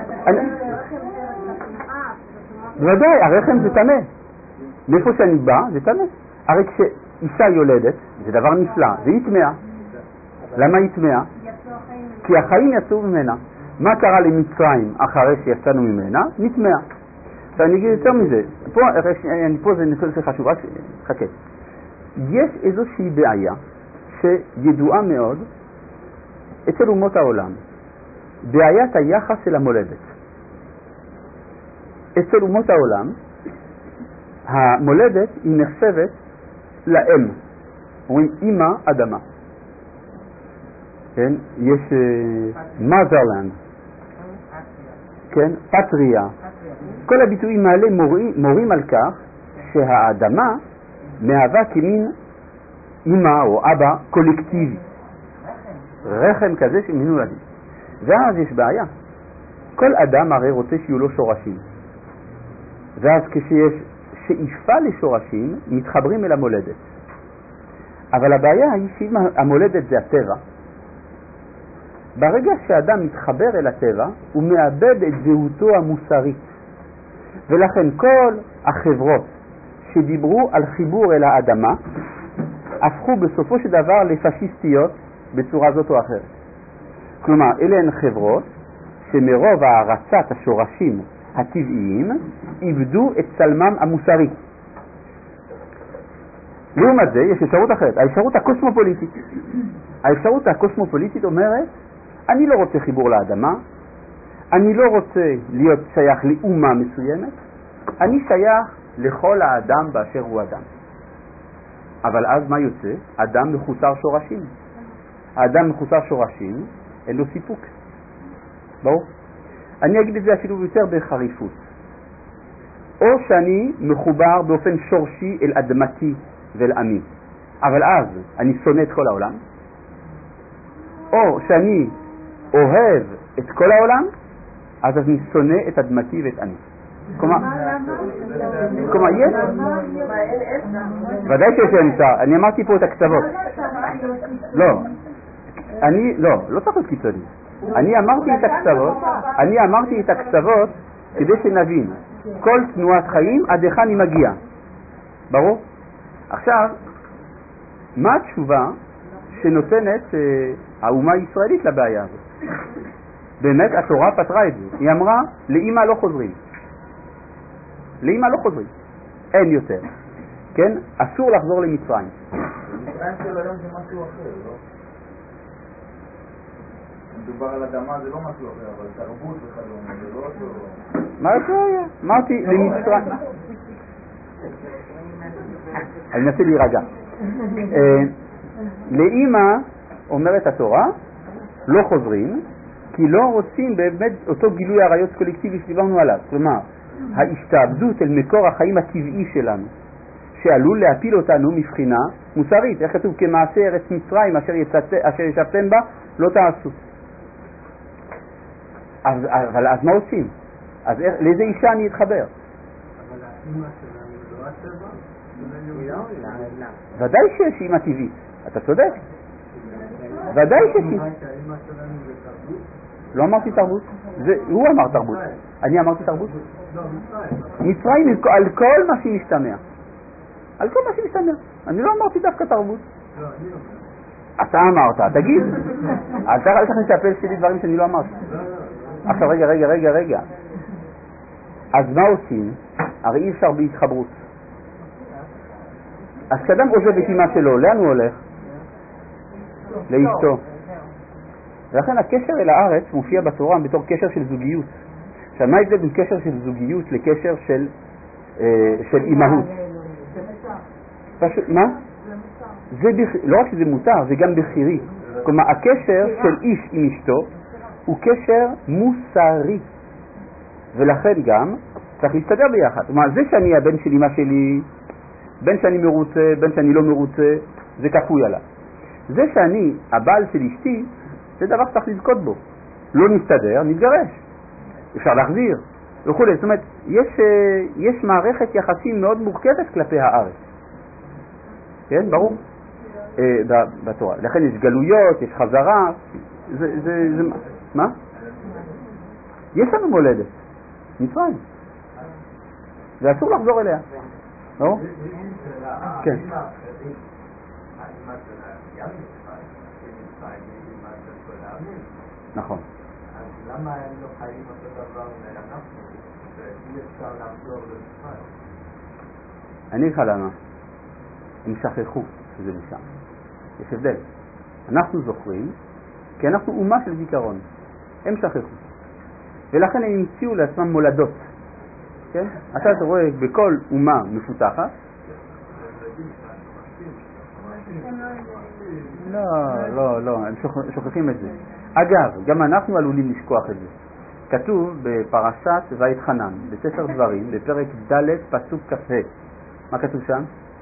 Speaker 1: בוודאי, הרחם זה טמא. מאיפה שאני בא, זה טמא. הרי כשאישה יולדת, זה דבר נפלא, והיא טמאה. למה היא טמאה? כי החיים יצאו ממנה. מה קרה למצרים אחרי שיצאנו ממנה? נטמאה. אני אגיד יותר מזה, פה זה נושא חשוב, רק חכה. יש איזושהי בעיה שידועה מאוד אצל אומות העולם, בעיית היחס אל המולדת. אצל אומות העולם, המולדת היא נחשבת לאם. אומרים אמא אדמה. כן? יש motherland. כן? פטריה. כל הביטויים האלה מורים על כך שהאדמה מהווה כמין אמא או אבא קולקטיבי. רחם כזה שמנולדים. ואז יש בעיה. כל אדם הרי רוצה שיהיו לו שורשים. ואז כשיש שאיפה לשורשים, מתחברים אל המולדת. אבל הבעיה היא שאם המולדת זה הטבע, ברגע שאדם מתחבר אל הטבע, הוא מאבד את זהותו המוסרית. ולכן כל החברות שדיברו על חיבור אל האדמה, הפכו בסופו של דבר לפשיסטיות בצורה זאת או אחרת. כלומר, אלה הן חברות שמרוב הערצת השורשים הטבעיים, איבדו את צלמם המוסרי. לעומת זה, יש אפשרות אחרת, האפשרות הקוסמופוליטית. האפשרות הקוסמופוליטית אומרת, אני לא רוצה חיבור לאדמה, אני לא רוצה להיות שייך לאומה מסוימת, אני שייך לכל האדם באשר הוא אדם. אבל אז מה יוצא? אדם מחוסר שורשים. האדם מחוסר שורשים, אין לו סיפוק. ברור? אני אגיד את זה אפילו יותר בחריפות. או שאני מחובר באופן שורשי אל אדמתי ואל עמי, אבל אז אני שונא את כל העולם, או שאני אוהב את כל העולם, אז אני שונא את אדמתי ואת עמי. כלומר, יש... ודאי שיש אמצע, אני אמרתי פה את הקצוות. לא צריך להיות קיצוני. אני אמרתי את הקצוות כדי שנבין כל תנועת חיים עד היכן היא מגיעה. ברור? עכשיו, מה התשובה שנותנת האומה הישראלית לבעיה הזאת? באמת התורה פתרה את זה. היא אמרה, לאמא לא חוזרים. לאמא לא חוזרים. אין יותר. כן? אסור לחזור למצרים.
Speaker 5: מצרים של היום זה משהו אחר, לא? מדובר על אדמה זה לא משהו אחר, אבל תרבות וכדומה, זה לא אותו...
Speaker 1: מה זה היה? אמרתי למצרים. אני מנסה להירגע. לאמא, אומרת התורה, לא חוזרים, כי לא רוצים באמת אותו גילוי עריות קולקטיבי שדיברנו עליו. כלומר, ההשתעבדות אל מקור החיים הטבעי שלנו, שעלול להפיל אותנו מבחינה מוסרית. איך כתוב? כמעשה ארץ מצרים אשר ישבתם בה, לא תעשו. אבל אז מה עושים? אז לאיזה אישה אני אתחבר?
Speaker 6: אבל האמא שלנו לא הטבע?
Speaker 1: ודאי שיש אימא טבעית, אתה צודק. ודאי שיש אימא.
Speaker 6: האמא שלנו זה תרבות?
Speaker 1: לא אמרתי תרבות, הוא אמר תרבות. אני אמרתי תרבות?
Speaker 6: לא, מצרים.
Speaker 1: מצרים על כל מה שמשתמע. על כל מה שמשתמע. אני לא אמרתי דווקא תרבות.
Speaker 6: לא, אני אומר.
Speaker 1: אתה אמרת, תגיד. אל תכניס להפל שלי דברים שאני לא אמרתי. עכשיו רגע. אז מה עושים? הרי אי אפשר בהתחברות. אז כשאדם עוזב את אמא שלו, לאן הוא הולך? לאשתו. ולכן הקשר אל הארץ מופיע בתורה בתור קשר של זוגיות. עכשיו, מה ההבדל בין קשר של זוגיות לקשר של אימהות? מה? לא רק שזה מותר, זה גם בחירי. כלומר, הקשר של איש עם אשתו הוא קשר מוסרי. ולכן גם צריך להסתדר ביחד. כלומר, זה שאני הבן של אמא שלי, בין שאני מרוצה, בין שאני לא מרוצה, זה כפוי עליו. זה שאני הבעל של אשתי, זה דבר שצריך לזכות בו. לא נסתדר, נתגרש. אפשר להחזיר, וכו'. זאת אומרת, יש מערכת יחסים מאוד מורכבת כלפי הארץ. כן, ברור? בתורה. לכן יש גלויות, יש חזרה. מה? יש לנו מולדת. מצרים. ואסור לחזור אליה. לא? כן. נכון.
Speaker 6: אז למה הם לא חיים אותו דבר ואנחנו? שאי אפשר לחזור למצרים.
Speaker 1: אני אגיד לך למה. הם שכחו שזה משם. יש הבדל. אנחנו זוכרים, כי אנחנו אומה של זיכרון. הם שכחו. ולכן הם המציאו לעצמם מולדות. כן? אתה רואה בכל אומה מפותחת. לא, הם שוכחים את זה. אגב, גם אנחנו עלולים לשכוח את זה. כתוב בפרשת ויתחנן, בספר דברים, בפרק ד' פסוק כ"ה. מה כתוב שם?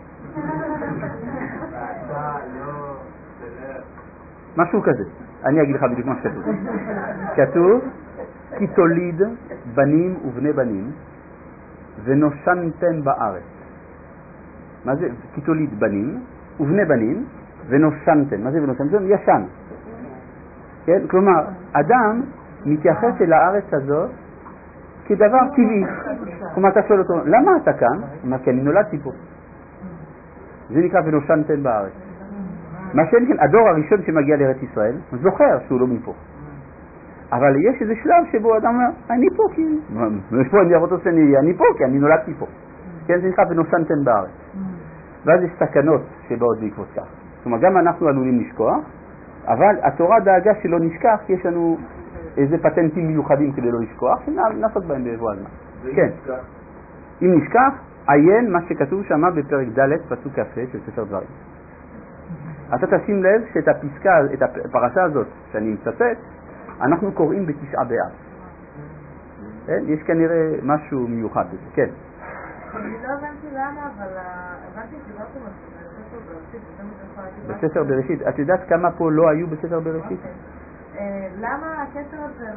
Speaker 1: משהו כזה. אני אגיד לך בדיוק מה שכתוב. כתוב, כי תוליד בנים ובני בנים ונושנתם בארץ. מה זה? כי תוליד בנים ובני בנים ונושנתם. מה זה ונושנתם? ישן. כן? כלומר, אדם מתייחס אל הארץ הזאת כדבר טבעי. כלומר, אתה שואל אותו, למה אתה כאן? הוא אומר, כי אני נולדתי פה. זה נקרא ונושנתם בארץ. מה שאין כן, הדור הראשון שמגיע לארץ ישראל זוכר שהוא לא מפה. אבל יש איזה שלב שבו אדם אומר, אני פה כי... יש פה, אני אראה אותו שאני פה כי אני נולדתי פה. כן, זה נקרא ונושנתם בארץ. ואז יש סכנות שבאות בעקבות כך. זאת אומרת, גם אנחנו עלולים לשכוח, אבל התורה דאגה שלא נשכח, כי יש לנו איזה פטנטים מיוחדים כדי לא לשכוח, שנעסוק בהם בבוא הזמן. כן. אם נשכח, עיין מה שכתוב שם בפרק ד' פסוק כ"ה של ספר דברים. אתה תשים לב שאת הפסקה, את הפרשה הזאת שאני מצטט, אנחנו קוראים בתשעה באב. יש כנראה משהו מיוחד בזה, כן.
Speaker 3: אני לא הבנתי למה, אבל הבנתי שדיברתם על
Speaker 1: בספר בראשית. את יודעת כמה פה לא היו בספר בראשית?
Speaker 3: למה הקשר הזה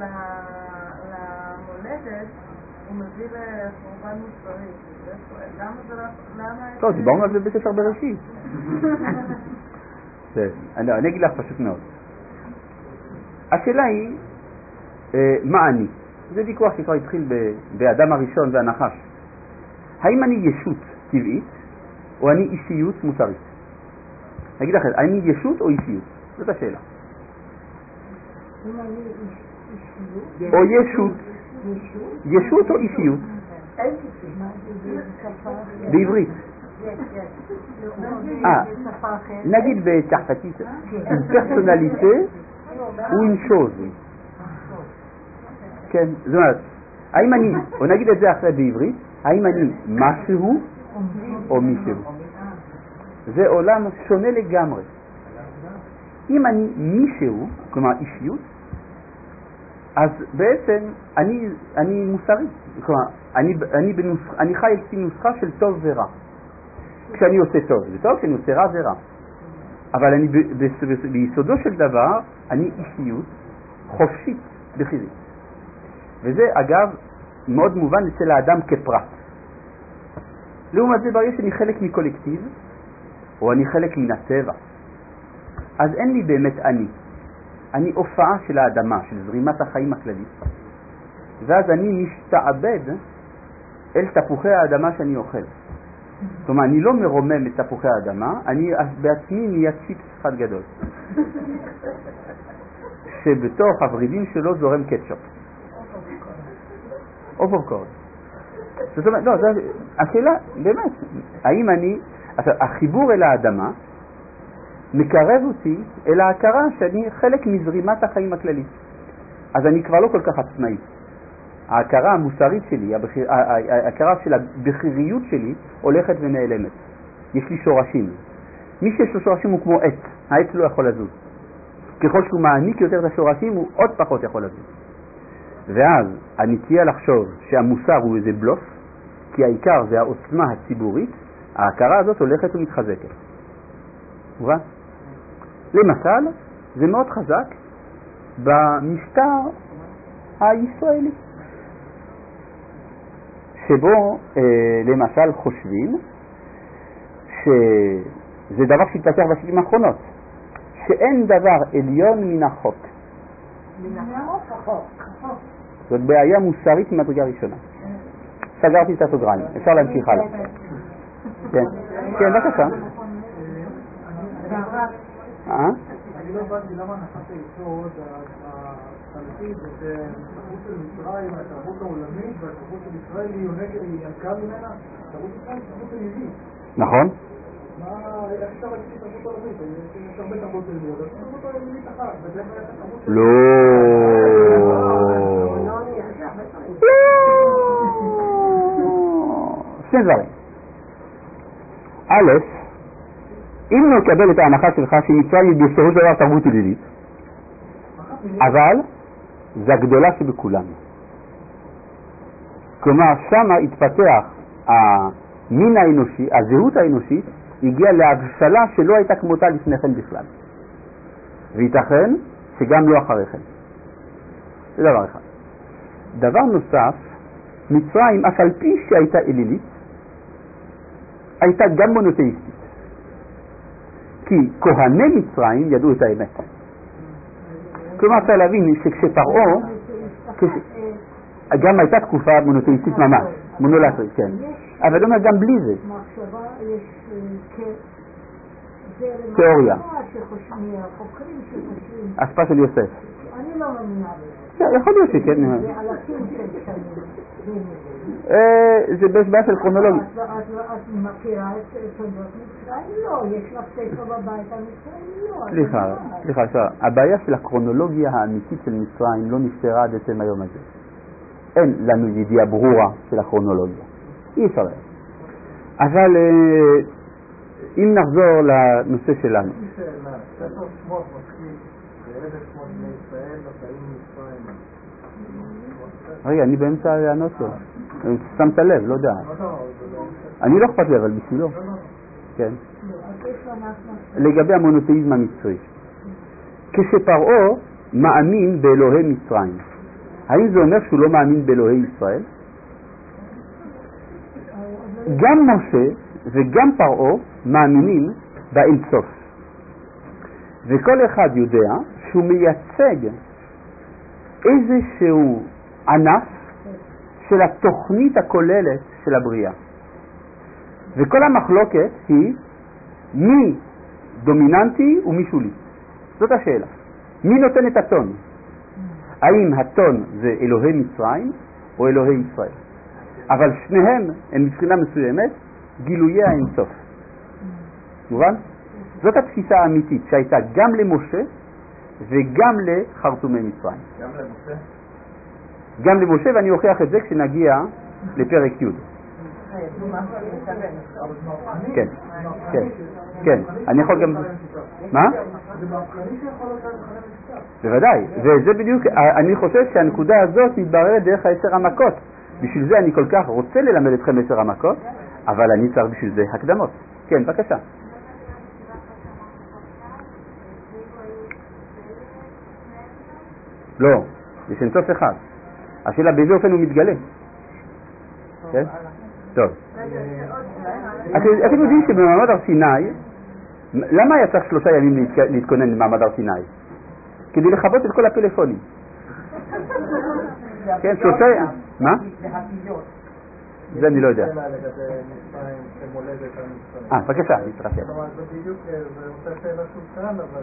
Speaker 3: למולדת הוא מביא לחורבן מוסרי? למה זה לא...
Speaker 1: טוב, דיברנו על זה בספר בראשית. אני אגיד לך פשוט מאוד. השאלה היא, מה אני? זה ויכוח שכבר התחיל באדם הראשון והנחש. האם אני ישות טבעית או אני אישיות מוסרית? נגיד לכם, אני ישות או אישיות? זאת השאלה.
Speaker 4: אם אני אישיות?
Speaker 1: או ישות. ישות או אישיות? בעברית. נגיד בצרפתית, une personnalité ou une chose. כן, זאת אומרת, האם אני, או נגיד את זה אחרי בעברית, האם אני משהו או מישהו? זה עולם שונה לגמרי. אם אני מישהו, כלומר אישיות, אז בעצם אני מוסרי. כלומר, אני חי לפי נוסחה של טוב ורע. כשאני עושה טוב זה טוב, כשאני עושה רע זה רע. אבל אני ביסודו של דבר, אני אישיות חופשית בחירית. וזה אגב מאוד מובן אצל האדם כפרט. לעומת זה ברגע שאני חלק מקולקטיב, או אני חלק מן הטבע, אז אין לי באמת אני הופעה של האדמה, של זרימת החיים הכללית, ואז אני משתעבד אל תפוחי האדמה שאני אוכל. זאת אומרת, אני לא מרומם את תפוחי האדמה, אני בעצמי נהיה צ'יפס אחד גדול. שבתוך הוורידים שלו זורם קטשופ. או פופקורן. זאת אומרת, לא, השאלה, באמת, האם החיבור אל האדמה מקרב אותי אל ההכרה שאני חלק מזרימת החיים הכללית. אז אני כבר לא כל כך עצמאי. ההכרה המוסרית שלי, ההכרה של הבחיריות שלי הולכת ונעלמת. יש לי שורשים. מי שיש לו שורשים הוא כמו עץ. העץ לא יכול לזוז. ככל שהוא מעניק יותר את השורשים הוא עוד פחות יכול לזוז. ואז הנטייה לחשוב שהמוסר הוא איזה בלוף, כי העיקר זה העוצמה הציבורית, ההכרה הזאת הולכת ומתחזקת. מובן? למשל, זה מאוד חזק במשטר הישראלי, שבו למשל חושבים שזה דבר שהתפתח בשנים האחרונות, שאין דבר עליון מן החוק. זאת בעיה מוסרית ממדרגה ראשונה. סגרתי את הסוגריים, אפשר להמשיך הלאה. כן, בבקשה.
Speaker 6: הבנתי למה נחת היסוד התרבותית זה התרבות של מצרים, התרבות העולמית והתרבות של ישראל היא ינקה ממנה, התרבות של ישראל היא תרבות היהודית.
Speaker 1: נכון.
Speaker 6: איך אפשר להגיד תרבות עולמית? יש הרבה תרבות עולמיות, אבל תרבות עולמית אחת, וזה בעצם תרבות של...
Speaker 1: לא. שני דברים. א', אם נקבל את ההנחה שלך שמצרים היא בסופו של דבר תרבות ילידית, אבל זה הגדולה שבכולם. כלומר, שמה התפתח המין האנושי, הזהות האנושית, הגיעה להבשלה שלא הייתה כמותה לפני כן בכלל. וייתכן שגם לא אחרי כן. זה דבר אחד. דבר נוסף, מצרים, אף על פי שהייתה אלילית, הייתה גם מונותאיסטית. כי כהני מצרים ידעו את האמת. כלומר, צריך להבין שכשפרעה, גם הייתה תקופה מונותאיסטית ממש, מונולטרית, כן. אבל אומר גם בלי זה.
Speaker 4: מחשבה יש
Speaker 1: תיאוריה.
Speaker 4: חוקרים שחושבים.
Speaker 1: השפעה של יוסף.
Speaker 4: אני לא מאמינה בזה.
Speaker 1: יכול להיות שכן.
Speaker 4: זה אלפים של שנים.
Speaker 1: זה בעיה של כרונולוגיה.
Speaker 4: את מכירה את תולדות מצרים? לא. יש לך ספר בבית על מצרים? לא.
Speaker 1: סליחה. הבעיה של הקרונולוגיה האמיתית של מצרים לא נפתרה עד עצם היום הזה. אין לנו ידיעה ברורה של הקרונולוגיה. אי אפשר. אבל אם נחזור לנושא שלנו.
Speaker 6: ספר שמות מתחיל בארץ שמות בני ישראל, הבאים מצרים.
Speaker 1: רגע, אני באמצע לענות לו. שמת לב, לא יודע. אני לא אכפת לי, אבל בשבילו. כן. לגבי המונותאיזם המצרי. כשפרעה מאמין באלוהי מצרים, האם זה אומר שהוא לא מאמין באלוהי ישראל? גם משה וגם פרעה מאמינים באינסוף. וכל אחד יודע שהוא מייצג איזשהו ענף של התוכנית הכוללת של הבריאה. וכל המחלוקת היא מי דומיננטי ומי שולי. זאת השאלה. מי נותן את הטון? האם הטון זה אלוהי מצרים או אלוהי ישראל? אבל שניהם הם מבחינה מסוימת גילויי האינסוף. מובן? זאת התפיסה האמיתית שהייתה גם למשה וגם לחרטומי מצרים.
Speaker 5: גם למשה?
Speaker 1: גם למשה, ואני אוכיח את זה כשנגיע לפרק י'. כן, כן, כן. אני יכול גם... מה? בוודאי, וזה בדיוק, אני חושב שהנקודה הזאת מתבררת דרך 10 המכות. בשביל זה אני כל כך רוצה ללמד אתכם 10 המכות, אבל אני צריך בשביל זה הקדמות. כן, בבקשה. לא, יש אינסוף אחד. השאלה באיזה אופן הוא מתגלה. כן? טוב. אתם יודעים שבמעמד הר סיני, למה היה צריך 3 ימים להתכונן למעמד הר סיני? כדי לחוות את כל הפלאפונים. כן, 3... מה? זה אני לא יודע. בבקשה, להתרשם.
Speaker 6: זה בדיוק, זה אותה שאלה שהוא שאל, אבל...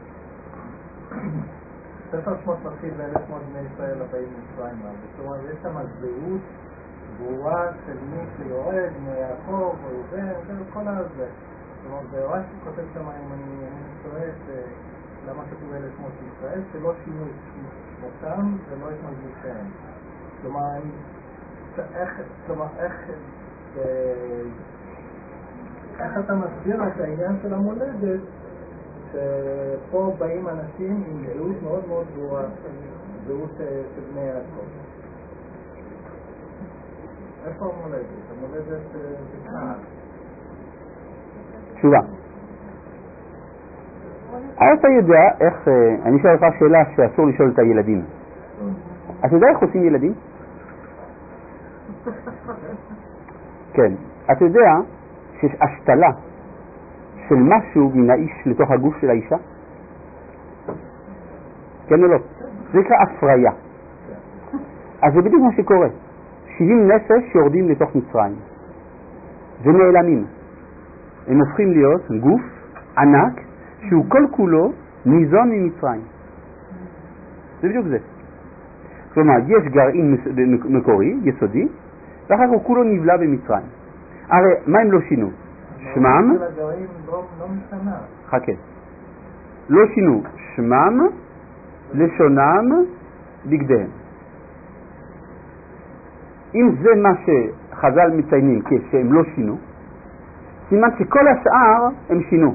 Speaker 6: ספר שמות מתחיל בארץ שמות בני ישראל הבאים מצרים. זאת אומרת, יש שם זהות ברורה של מי שיורד, מיעקב, ראובן, כל הזה. זאת אומרת, זה רק כותב שם, אם אני טועה, למה כתוב אלה שמות ישראל, שלא שינו את שמותם ולא את מלבושם. כלומר, איך אתה מסביר את העניין של המולדת, שפה באים אנשים עם זהות מאוד מאוד ברורה, זהות של בני יעקב. איפה המולדת? המולדת בכלל.
Speaker 1: תשובה. אתה יודע איך, אני אשאל לך שאלה שאסור לשאול את הילדים. אתה יודע איך עושים ילדים? כן. אתה יודע שיש השתלה של משהו מן האיש לתוך הגוף של האישה? כן או לא? זה נקרא הפריה. אז זה בדיוק מה שקורה. 70 נפש יורדים לתוך מצרים ונעלמים. הם הופכים להיות גוף ענק שהוא כל כולו ניזון ממצרים. זה בדיוק זה. כלומר, יש גרעין מקורי, יסודי, ואחר כך הוא כולו נבלע במצרים. הרי מה הם לא שינו? שמם, חכה, לא שינו שמם, לשונם, בגדיהם. אם זה מה שחז"ל מציינים כשהם לא שינו, סימן שכל השאר הם שינו.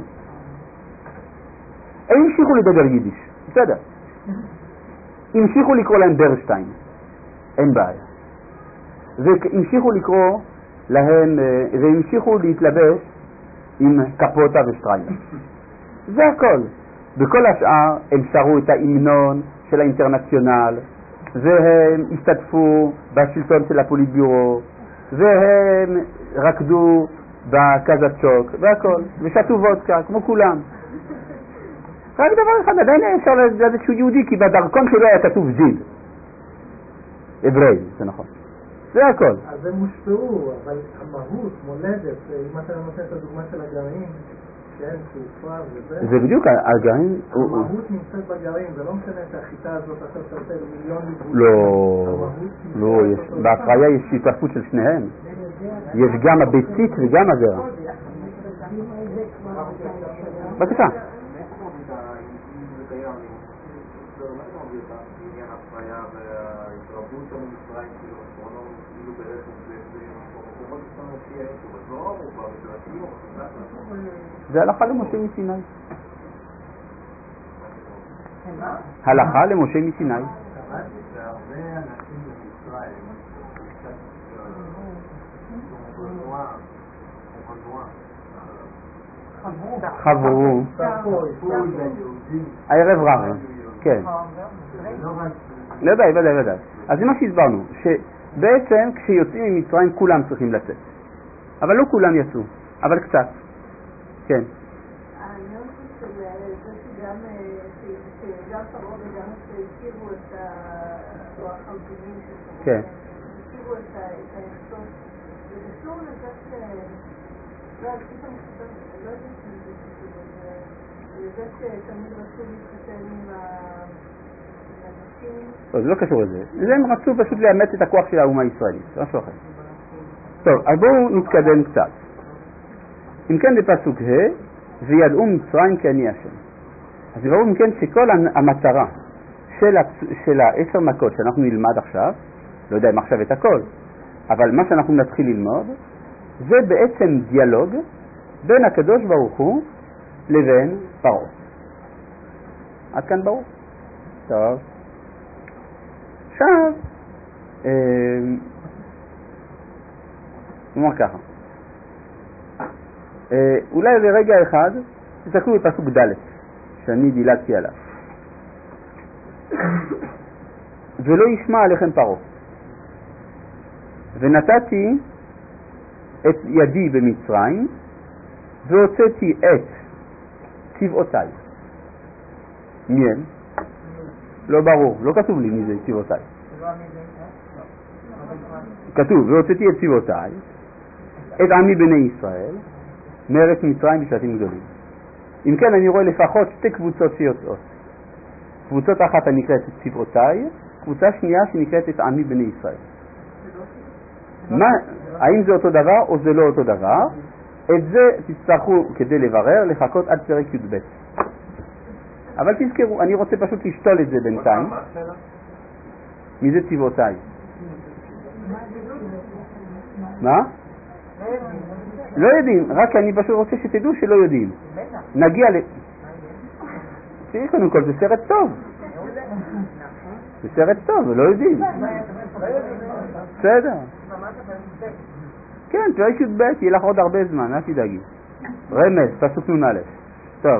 Speaker 1: הם המשיכו לדבר יידיש, בסדר. המשיכו לקרוא להם ברשטיין, אין בעיה. והמשיכו לקרוא להם, והמשיכו להתלבש עם קפוטה ושטריילר. זה הכל. בכל השאר הם שרו את ההמנון של האינטרנציונל, והם השתתפו בשלטון של הפוליטביורו, והם רקדו בקזצ'וק, והכל, ושתו וודקה, כמו כולם. רק דבר אחד, עדיין אפשר לדעת שהוא יהודי, כי בדרכון שלו היה כתוב ז'יד. עברי, זה נכון. זה הכל.
Speaker 6: אז הם מושפעו, אבל המהות, מולדת, אם אתה נותן את הדוגמה של הגרעין, כן, תעופה וזה...
Speaker 1: זה בדיוק, הגרעין...
Speaker 6: המהות נמצאת בגרעין, זה לא משנה את החיטה הזאת, אתה תעשה מיליון ליבוד.
Speaker 1: לא, בהפריה יש התרפות של שניהם. יש גם הביצית וגם הזרע. בבקשה. זה הלכה למשה מסיני. הלכה למשה מסיני. חברו. הערב רב. כן. לא יודע. אז זה מה שהסברנו, שבעצם כשיוצאים ממצרים כולם צריכים לצאת. אבל לא כולם יצאו, אבל קצת. כן.
Speaker 2: העניין של זה שגם פרעה וגם שהכירו את החלטונים של פרעה, הכירו את היחסות, זה קשור לזה לא עשית מחשב, לא לזה שתמיד רצו להתחתן עם הנשים.
Speaker 1: זה לא קשור לזה. הם רצו פשוט לאמץ את הכוח של האומה הישראלית, זה משהו אחר. טוב, אז בואו נתקדם קצת. אם כן בפסוק ה' וידעו מצרים כי אני השם. אז ברור אם כן שכל המטרה של 10 מכות שאנחנו נלמד עכשיו, לא יודע אם עכשיו את הכל, אבל מה שאנחנו נתחיל ללמוד, זה בעצם דיאלוג בין הקדוש ברוך הוא לבין פרעה. עד כאן ברור? טוב. עכשיו, נאמר ככה. אולי לרגע אחד תסתכלו בפסוק ד' שאני דילגתי עליו. ולא ישמע עליכם פרעה, ונתתי את ידי במצרים והוצאתי את צבאותיי. מי הם? לא ברור, לא כתוב לי מי זה צבאותיי. כתוב והוצאתי את צבאותיי את עמי בני ישראל מארץ מצרים בשבטים גדולים. אם כן, אני רואה לפחות 2 קבוצות שיוצאות. קבוצות אחת הנקראת את צבאותיי, קבוצה שנייה שנקראת את עמי בני ישראל. האם זה אותו דבר או זה לא אותו דבר? את זה תצטרכו כדי לברר לחכות עד פרק י"ב. אבל תזכרו, אני רוצה פשוט לשתול את זה בינתיים. מי זה צבאותיי? מה? לא יודעים, רק אני פשוט רוצה שתדעו שלא יודעים. נגיע קודם כל, זה סרט טוב. זה סרט טוב, ולא יודעים. בסדר. כן, פרק י"ב, יהיה לך עוד הרבה זמן, אל תדאגי. רמז, פסוק נ"א. טוב.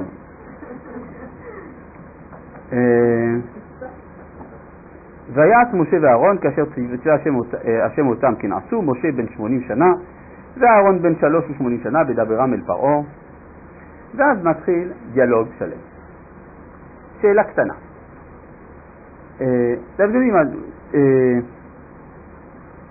Speaker 1: ויעש משה ואהרון כאשר ציווה השם אותם כן עשו, משה בן 80 שנה ואהרון בן 83 שנה בדברם אל פרעה. ואז מתחיל דיאלוג שלם. שאלה קטנה. אתם יודעים מה?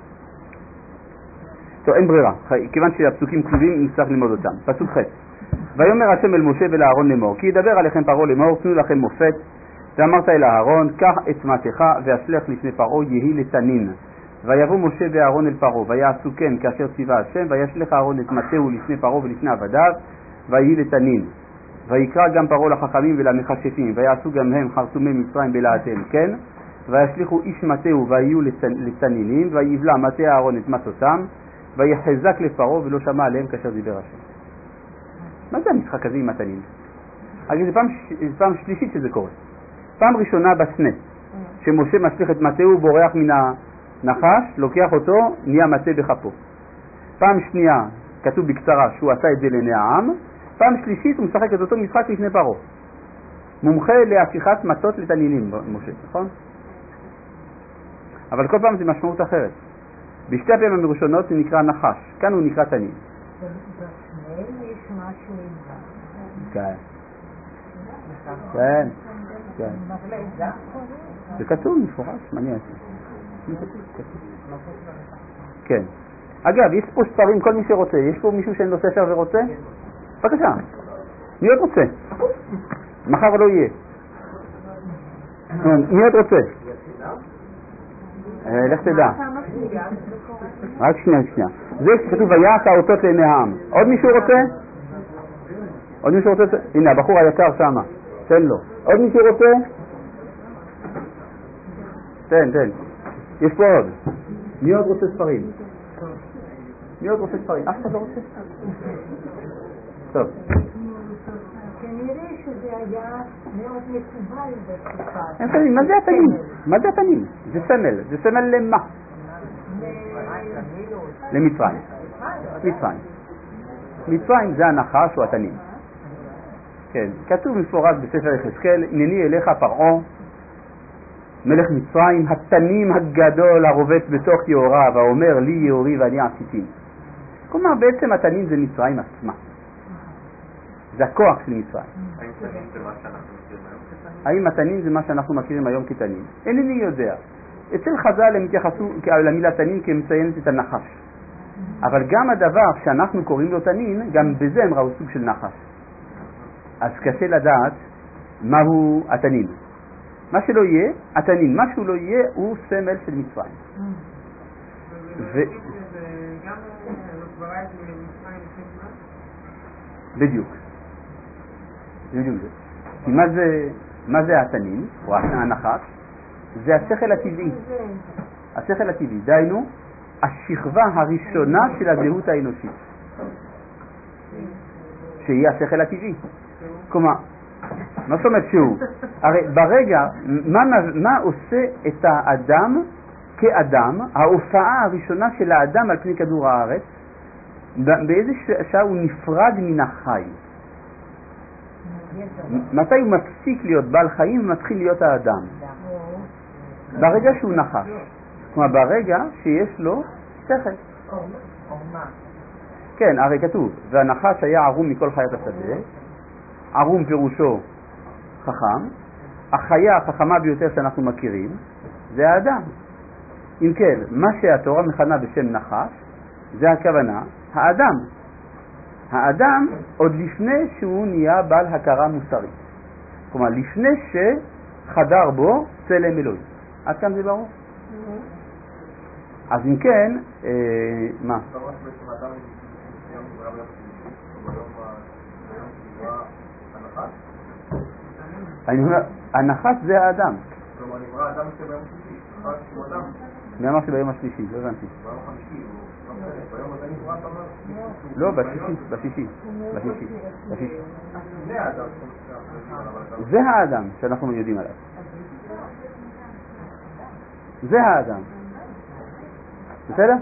Speaker 1: טוב, אין ברירה, כיוון שהפסוקים כתובים נצטרך ללמוד אותם. פסוק ח' ויאמר השם אל משה ואל אהרון לאמור, כי ידבר עליכם פרעה לאמור, תנו לכם מופת, ואמרת אל אהרון, קח את מעתך והשלך לפני פרעה, יהי לתנין. ויבוא משה ואהרון אל פרעה, ויעשו כן כאשר ציווה השם, וישלך אהרון את מטהו לפני פרעה ולפני עבדיו, ויהי לתנין. ויקרא גם פרעה לחכמים ולמכשפים, ויעשו גם הם חרטומי מצרים בלהתם, כן? וישליכו איש מטהו ויהיו לתנינים, ויבלע מטה אהרון את מטותם, ויחזק לפרעה ולא שמע עליהם כאשר דיבר השם. מה זה המשחק הזה עם התנין? הרי זה פעם שלישית שזה קורה. פעם ראשונה בסנה, שמשה משליך את מטהו, בורח מן הנחש, לוקח אותו, נהיה מטה בכפו. פעם שנייה, כתוב בקצרה שהוא עשה את זה לעיני העם, פעם שלישית הוא משחק את אותו משחק לפני פרעה. מומחה להפיכת מטות לתנינים, משה, נכון? אבל כל פעם זה משמעות אחרת. בשתי הפעמים הראשונות זה נקרא נחש, כאן הוא נקרא תנין.
Speaker 4: בשניהם יש משהו עם
Speaker 1: כן. כן. כן. זה כתוב מפורש, מה אני אעשה? כן. אגב, יש פה ספרים, כל מי שרוצה. יש פה מישהו שאין לו ספר ורוצה? בבקשה. מי עוד רוצה? מחר לא יהיה. מי עוד רוצה? לך תדע. רק שנייה. זה כתוב ויעש האותות לעיני העם. עוד מישהו רוצה? עוד מישהו רוצה? הנה, הבחור היקר שמה. תן לו. עוד מישהו רוצה? תן. יש פה עוד. מי עוד רוצה ספרים? מי עוד רוצה ספרים? אף אחד לא רוצה? טוב.
Speaker 4: כנראה שזה היה מאוד מקובל בתקופה.
Speaker 1: מה זה התנין? זה סמל. זה סמל למה? למצרים. מצרים זה הנחש או התנין. כן, כתוב מפורט בספר יחזקאל, הנני אליך פרעה, מלך מצרים, התנים הגדול הרובץ בתוך יאוריו, האומר לי יאורי ואני עשיתים. כלומר, בעצם התנים זה מצרים עצמה. זה הכוח של מצרים. האם התנים זה מה שאנחנו מכירים היום כתנים? אינני יודע. אצל חז"ל הם התייחסו למילה תנין כמציינת את הנחש. אבל גם הדבר שאנחנו קוראים לו תנין, גם בזה הם ראו סוג של נחש. אז קשה לדעת מהו התנין. מה שלא יהיה, התנין, מה שהוא לא יהיה, הוא סמל של מצרים. בדיוק. כי מה זה התנין, או הנחש? זה השכל הטבעי. השכל הטבעי, דיינו, השכבה הראשונה של הזהות האנושית. שהיא השכל הטבעי. כלומר, מה זאת אומרת שהוא? הרי ברגע, מה עושה את האדם כאדם, ההופעה הראשונה של האדם על פני כדור הארץ, באיזה שעה הוא נפרד מן החי? מתי הוא מפסיק להיות בעל חיים ומתחיל להיות האדם? ברגע שהוא נחש. כלומר, ברגע שיש לו שכל. כן, הרי כתוב, והנחש היה ערום מכל חיית השדה, ערום פירושו חכם, החיה החכמה ביותר שאנחנו מכירים זה האדם. אם כן, מה שהתורה מכנה בשם נחש, זה הכוונה, האדם. האדם עוד לפני שהוא נהיה בעל הכרה מוסרית. כלומר, לפני שחדר בו צלם אלוהים. עד כאן זה ברור? אז אם כן, מה? אני אומר, הנחש זה האדם.
Speaker 5: כלומר, נברא אדם שביום שלישי, נחש שהוא אדם.
Speaker 1: מי אמר שביום השלישי? לא הבנתי.
Speaker 5: ביום החמישי, ביום הזה נברא אתה אומר?
Speaker 1: לא, בשישי. זה האדם שאנחנו יודעים עליו. זה האדם. בסדר?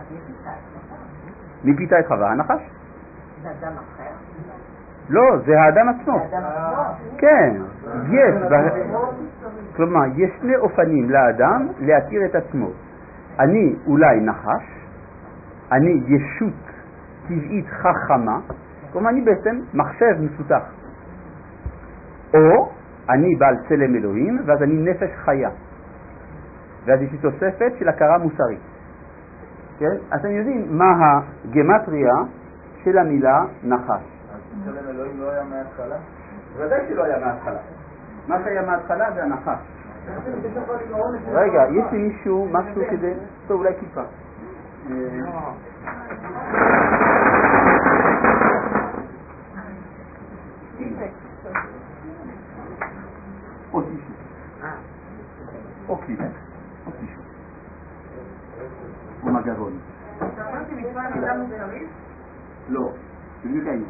Speaker 1: מי פיתה את חווה? הנחש?
Speaker 3: זה אדם אחר?
Speaker 1: לא, זה האדם עצמו. כן, יש. כלומר, יש שני אופנים לאדם להכיר את עצמו. אני אולי נחש, אני ישות טבעית חכמה, כלומר אני בעצם מחשב מפותח. או אני בעל צלם אלוהים, ואז אני נפש חיה. ואז יש לי תוספת של הכרה מוסרית. כן? אתם יודעים מה הגמטריה של המילה נחש.
Speaker 5: צלם אלוהים לא היה מההתחלה?
Speaker 1: ודאי שלא היה מההתחלה. מה שהיה מההתחלה זה הנחש. רגע, יש לי מישהו, משהו כדי... טוב, אולי כיפה. או טישו. או כיפה. או טישו. או מגרון.
Speaker 3: אתה אומר שמצרים הייתה מוסרית?
Speaker 1: לא, זה בדיוק העניין.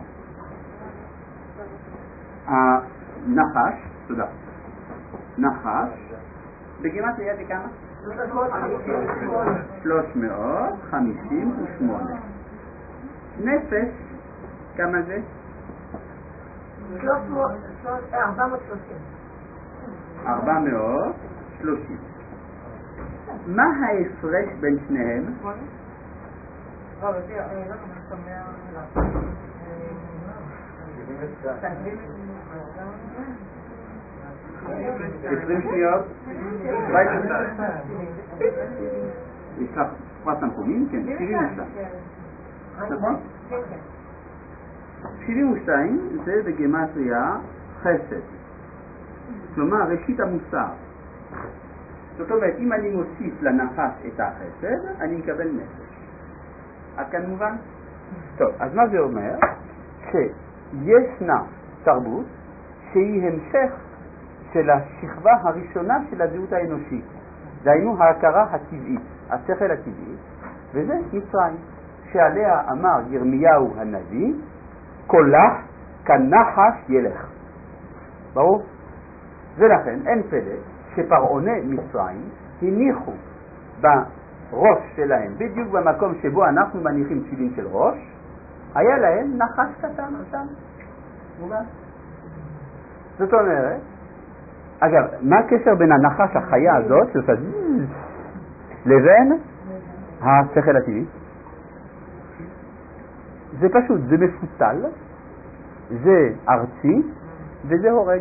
Speaker 1: הנחש, תודה. נחש, בגימטריה זה כמה? 358. נפש, כמה זה? 430. מה ההפרש בין שניהם?
Speaker 3: לא, לפי, לא,
Speaker 1: עשרים שניות? יש לך פרט המקומי? כן, 72. נכון? 72 זה בגימטריה חסד. כלומר, ראשית המוסר. זאת אומרת, אם אני מוסיף לנחש את החסד, אני מקבל נפש. עד כאן מובן? טוב, אז מה זה אומר? שישנה תרבות שהיא המשך של השכבה הראשונה של הזהות האנושית. דהיינו ההכרה הטבעית, השכל הטבעי, וזה מצרים, שעליה אמר ירמיהו הנביא, קולך כנחש ילך. ברור? ולכן אין פלא שפרעוני מצרים הניחו בראש שלהם, בדיוק במקום שבו אנחנו מניחים תפילין של ראש, היה להם נחש קטן שם. מובן? זאת אומרת, אגב, מה הקשר בין הנחש החיה הזאת שעושה לבין השכל הטבעי? זה פשוט, זה מפותל, זה ארצי וזה הורג.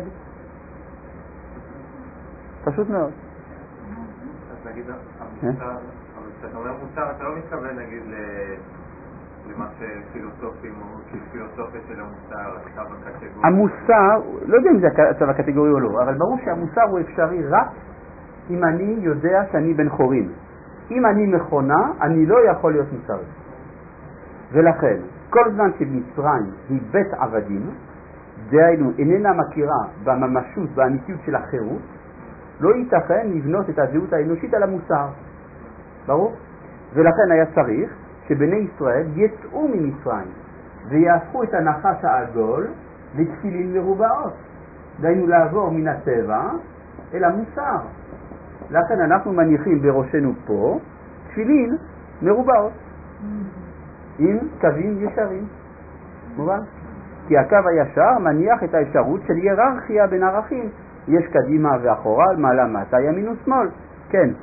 Speaker 1: פשוט מאוד.
Speaker 7: אז נגיד, המוסר, אבל כשאתה אומר מוסר, אתה לא מתכוון נגיד למה שפילוסופים או פילוסופיה של המוסר, הצו הקטגורי.
Speaker 1: המוסר, לא יודע אם זה הצו הקטגורי או לא, אבל ברור שהמוסר הוא אפשרי רק אם אני יודע שאני בן חורין. אם אני מכונה, אני לא יכול להיות מוסרי. ולכן, כל זמן שמצרים היא בית עבדים, דהיינו איננה מכירה בממשות, באמיתיות של החירות, לא ייתכן לבנות את הזהות האנושית על המוסר. ברור? ולכן היה צריך שבני ישראל יצאו ממצרים ויהפכו את הנחש העגול לתפילין מרובעות. דהיינו לעבור מן הטבע אל המוסר. לכן אנחנו מניחים בראשנו פה תפילין מרובעות עם קווים ישרים. מובן? כי הקו הישר מניח את האפשרות של היררכיה בין ערכים. יש קדימה ואחורה, מעלה מטה, ימין ושמאל. כן.
Speaker 6: אני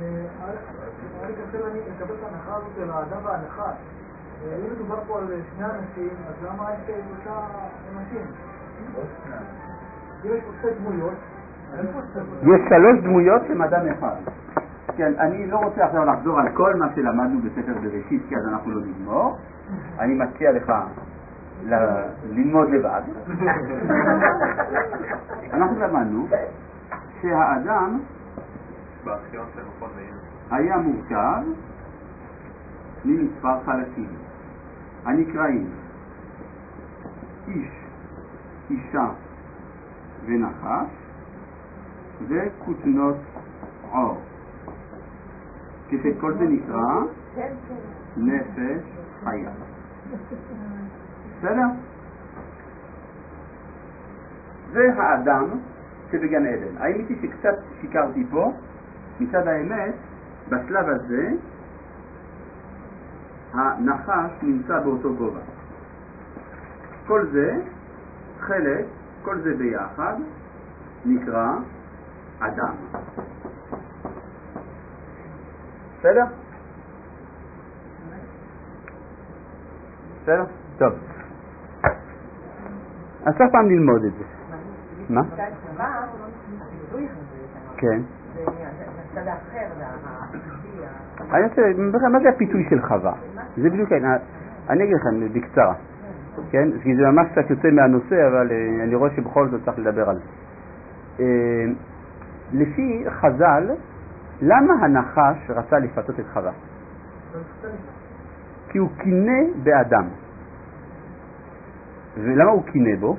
Speaker 6: אקבל את ההנחה הזאת של האדם והנחש. אם מדובר פה על שני אנשים, אז למה יש שלושה אנשים? יש פה שתי דמויות.
Speaker 1: יש 3 דמויות של אדם אחד. כן, אני לא רוצה עכשיו לחזור על כל מה שלמדנו בספר בראשית, כי אז אנחנו לא נגמור. אני מציע לך ללמוד לבד. אנחנו למדנו שהאדם היה מורכב ממספר חלקים הנקראים איש, אישה ונחש וכותנות עור. כשכל זה נקרא נפש חיה. בסדר? זה האדם שבגן עדן. האמת היא שקצת שיקרתי פה. מצד האמת, בשלב הזה הנחש נמצא באותו גובה. כל זה חלק, כל זה ביחד נקרא אדם. בסדר? בסדר? טוב. אז צריך פעם ללמוד את זה. מה? כן. אני רוצה, מה זה הפיתוי של חווה? זה בדיוק, אני אגיד לכם בקצרה. כן? כי זה ממש קצת יוצא מהנושא, אבל אני רואה שבכל זאת צריך לדבר על זה. לפי חז"ל, למה הנחש רצה לפתות את חווה? כי הוא קינא באדם. ולמה הוא קינא בו?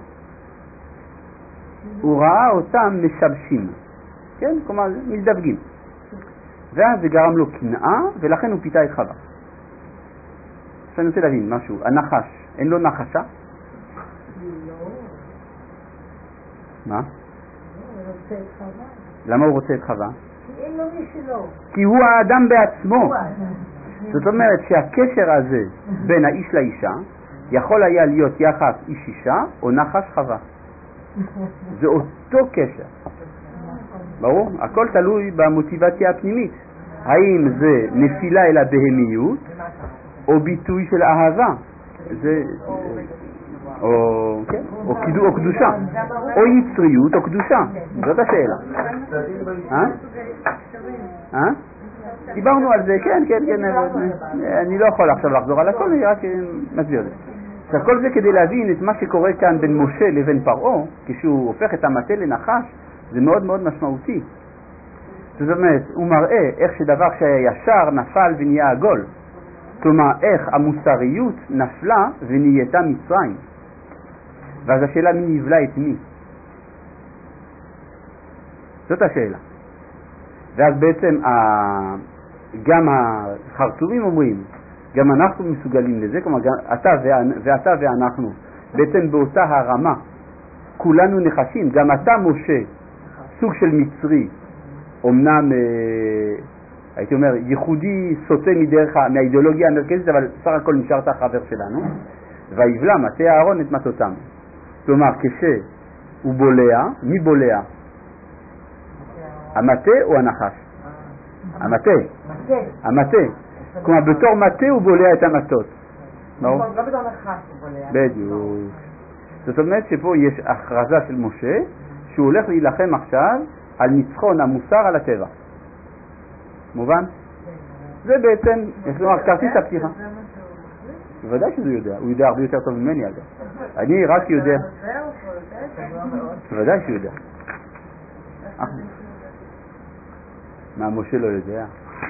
Speaker 1: הוא ראה אותם משבשים, כן? כלומר, מזדווגים. ואז זה גרם לו קנאה, ולכן הוא פיתה את חווה. עכשיו אני רוצה להבין משהו. הנחש, אין לו נחשה? מה? למה הוא רוצה את חווה?
Speaker 4: כי אין לו מי שלא.
Speaker 1: כי הוא האדם בעצמו. זאת אומרת שהקשר הזה בין האיש לאישה יכול היה להיות יחס איש אישה או נחש חווה. זה אותו קשר. ברור? הכל תלוי במוטיבציה הפנימית. האם זה נפילה אל הבהמיות או ביטוי של אהבה? זה או קדושה, או יצריות או קדושה. זאת השאלה. דיברנו על זה, כן, אני לא יכול עכשיו לחזור על הכל, אני רק מסביר את זה. עכשיו כל זה כדי להבין את מה שקורה כאן בין משה לבין פרעה, כשהוא הופך את המטה לנחש, זה מאוד מאוד משמעותי. זאת אומרת, הוא מראה איך שדבר שהיה ישר נפל ונהיה עגול. כלומר, איך המוסריות נפלה ונהייתה מצרים. ואז השאלה מי נבלה את מי. זאת השאלה. ואז בעצם גם החרטומים אומרים, גם אנחנו מסוגלים לזה, כלומר אתה ואנחנו, בעצם באותה הרמה, כולנו נחשים, גם אתה משה, סוג של מצרי, אמנם הייתי אומר ייחודי סוטה מהאידיאולוגיה המרכזית, אבל סך הכל נשארת החבר שלנו, ויבלע מטה אהרון את מטותם. כלומר כשהוא בולע, מי בולע? המטה או הנחש? המטה. כלומר בתור מטה הוא בולע את המטות.
Speaker 3: לא בתור נחש הוא בולע.
Speaker 1: בדיוק. זאת אומרת שפה יש הכרזה של משה שהוא הולך להילחם עכשיו על ניצחון המוסר על הטבע. מובן? זה בעצם, יש לומר, כרטיס הפתיחה. בוודאי שהוא יודע, הוא יודע הרבה יותר טוב ממני אגב. אני רק יודע. בוודאי שהוא יודע. מה, משה לא יודע?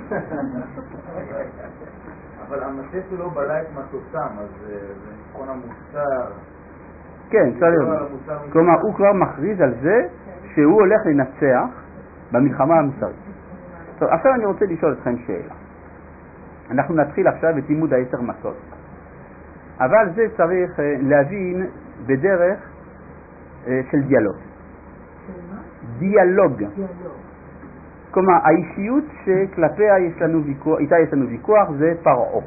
Speaker 5: אבל המטה שלו בלע את מטוסם, אז זה ניצחון המוסר.
Speaker 1: כן, צריך. כלומר, הוא כבר מכריז על זה שהוא הולך לנצח במלחמה המוסרית. טוב, עכשיו אני רוצה לשאול אתכם שאלה. אנחנו נתחיל עכשיו את לימוד 10 מצות. אבל זה צריך להבין בדרך של דיאלוג. דיאלוג. כלומר, האישיות שכלפיה איתה יש לנו ויכוח זה פרעה.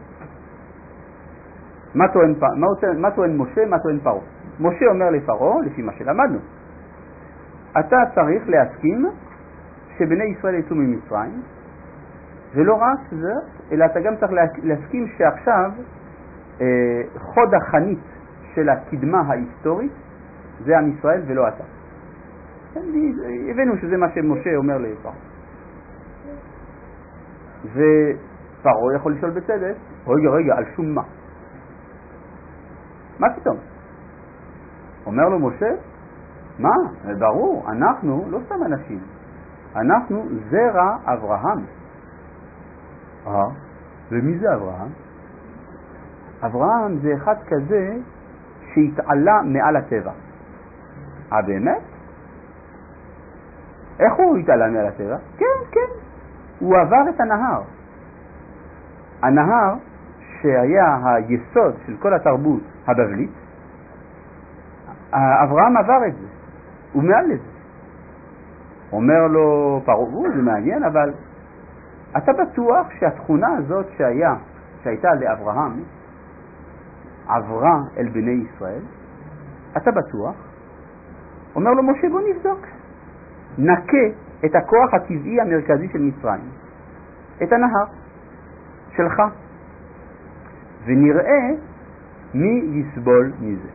Speaker 1: מה טוען משה, מה טוען פרעה? משה אומר לפרעה, לפי מה שלמדנו, אתה צריך להסכים שבני ישראל יצאו ממצרים, ולא רק זה, אלא אתה גם צריך להסכים שעכשיו חוד החנית של הקדמה ההיסטורית זה עם ישראל ולא אתה. הבאנו שזה מה שמשה אומר לפרעה. ופרעה יכול לשאול בצדק, רגע, על שום מה? מה פתאום? אומר לו משה, מה? ברור, אנחנו לא סתם אנשים, אנחנו זרע אברהם. ומי זה אברהם? אברהם זה אחד כזה שהתעלה מעל הטבע. באמת? איך הוא התעלה מעל הטבע? כן. הוא עבר את הנהר. הנהר שהיה היסוד של כל התרבות הבבלית, אברהם עבר את זה. הוא מעל לזה. אומר לו פרעה, זה מעניין, אבל אתה בטוח שהתכונה הזאת שהייתה לאברהם עברה אל בני ישראל? אתה בטוח? אומר לו משה, בוא נבדוק. נקה את הכוח הטבעי המרכזי של מצרים, את הנהר שלך, ונראה מי יסבול מזה.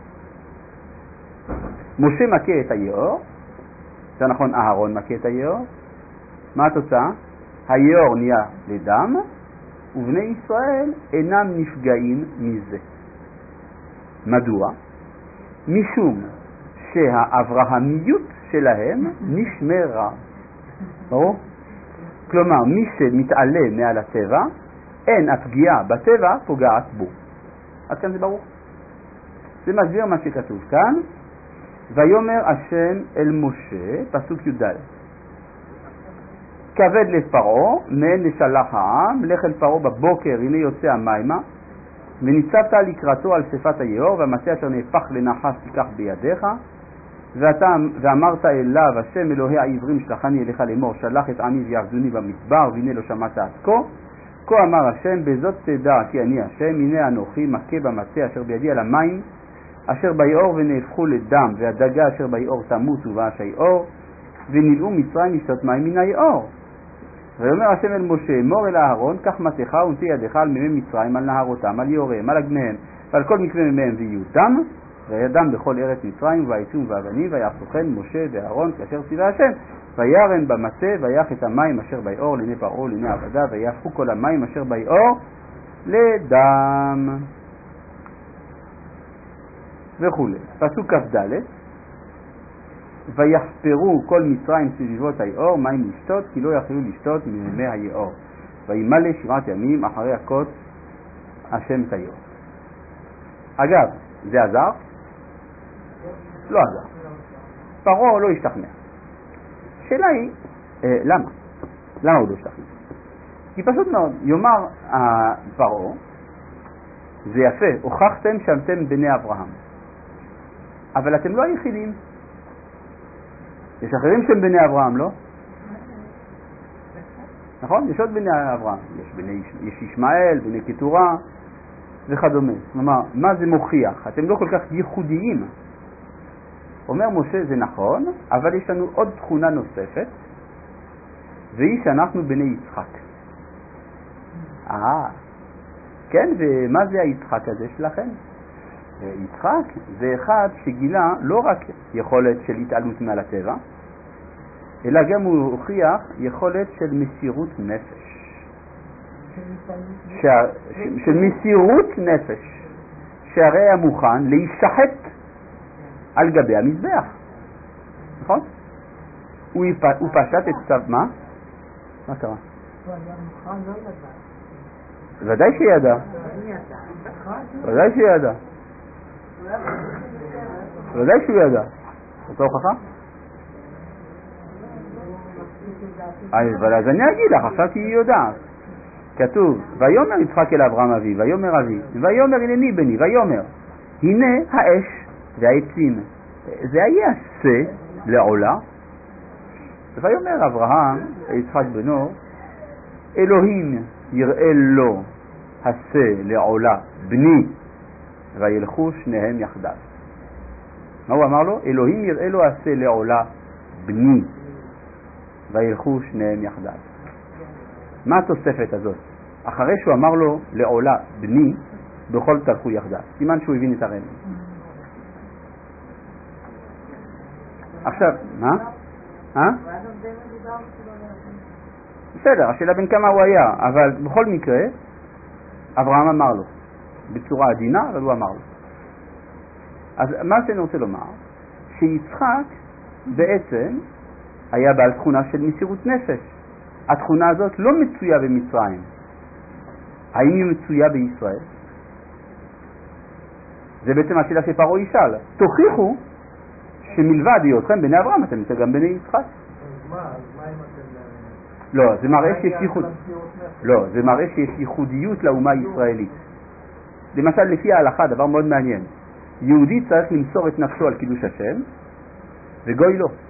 Speaker 1: משה מכה את היאור, זה נכון, אהרון מכה את היאור. מה התוצאה? היאור נהיה לדם, ובני ישראל אינם נפגעים מזה. מדוע? משום שהאברהמיות שלהם נשמרה. ברור? כלומר, מי שמתעלה מעל הטבע, אין הפגיעה בטבע פוגעת בו. עד כאן זה ברור. זה מסביר מה שכתוב כאן. ויאמר השם אל משה, פסוק י"ד. כבד לפרעה, מהן נשלח העם, לך אל פרעה בבוקר, הנה יוצא המימה, וניצבת לקראתו על שפת היאור, והמטה אשר נהפך לנחש תיקח בידיך, ואמרת אליו, השם אלוהי העברים שלחני אליך לאמור, שלח את עמי ויעבדוני במדבר, והנה לא שמעת עד כה. כה אמר השם, בזאת תדע כי אני השם, הנה אנוכי מכה במטה אשר בידי על המים, אשר ביאור ונהפכו לדם, והדגה אשר ביאור תמות ובאש היאור, ונלאו מצרים לשתות מים מן היאור. ויאמר השם אל משה, אמור אל אהרון, קח מטך ונטה ידך על מימי מצרים, על נהרותם, על יאוריהם, על אגמיהם, ועל כל מקווה מימיהם ויהיו דם, והיה דם בכל ארץ מצרים, והעצום והאבנים, ויעשו כן משה ואהרון כאשר ציווה השם, וירן במטה, ויח את המים אשר ביאור לעיני פרעה לעיני עבדיו, ויהפכו כל המים אשר ביאור לדם. וכו'. פסוק כ"ד, ויחפרו כל מצרים סביבות היאור מים לשתות, כי לא יכלו לשתות ממימי היאור. וימלא 7 ימים אחרי הכות השם את היאור. אגב, זה עזר? לא עזר. פרעה לא השתכנע. השאלה היא, למה? למה הוא לא השתכנע? כי פשוט מאוד, יאמר פרעה, זה יפה, הוכחתם שאתם בני אברהם. אבל אתם לא היחידים. יש אחרים שהם בני אברהם, לא? נכון? יש עוד בני אברהם. יש ישמעאל, בני קטורה וכדומה. כלומר, מה זה מוכיח? אתם לא כל כך ייחודיים. אומר משה, זה נכון, אבל יש לנו עוד תכונה נוספת, והיא שאנחנו בני יצחק. כן, ומה זה היצחק הזה שלכם? יצחק זה אחד שגילה לא רק יכולת של התעלות מעל הטבע, אלא גם הוא הוכיח יכולת של מסירות נפש. של מסירות נפש, שהרי היה מוכן להישחט על גבי המזבח. נכון? הוא פשט את צו... מה? מה קרה?
Speaker 4: הוא היה מוכן לא לדעת.
Speaker 1: ודאי שידע. ודאי שידע. ודאי שהוא ידע. זאת הוכחה? אבל אז אני אגיד לך, עכשיו כי היא יודעת. כתוב, ויאמר יצחק אל אברהם אבי, ויאמר אבי, ויאמר הנני בני, ויאמר, הנה האש והעצים. זה היה עשה לעולה. ויאמר אברהם, יצחק בנו, אלוהים יראה לו עשה לעולה בני, וילכו שניהם יחדיו. מה הוא אמר לו? אלוהים יראה לו עשה לעולה בני, וילכו שניהם יחדיו. מה התוספת הזאת? אחרי שהוא אמר לו לעולה בני, בכל תלכו יחדיו. סימן שהוא הבין את הרמז. עכשיו, מה? בסדר, השאלה בין כמה הוא היה, אבל בכל מקרה, אברהם אמר לו, בצורה עדינה, אבל הוא אמר לו. אז מה שאני רוצה לומר, שיצחק בעצם היה בעל תכונה של מסירות נפש. התכונה הזאת לא מצויה במצרים. האם היא מצויה בישראל? זה בעצם השאלה שפרעה ישאל. תוכיחו שמלבד היותכם בני אברהם, אתם גם בני יצחק.
Speaker 6: אז מה אם אתם...
Speaker 1: לא, זה מראה שיש ייחוד. לא, זה מראה שיש ייחודיות לאומה הישראלית. למשל, לפי ההלכה, דבר מאוד מעניין. יהודי צריך למסור את נפשו על קידוש השם, וגוי לא.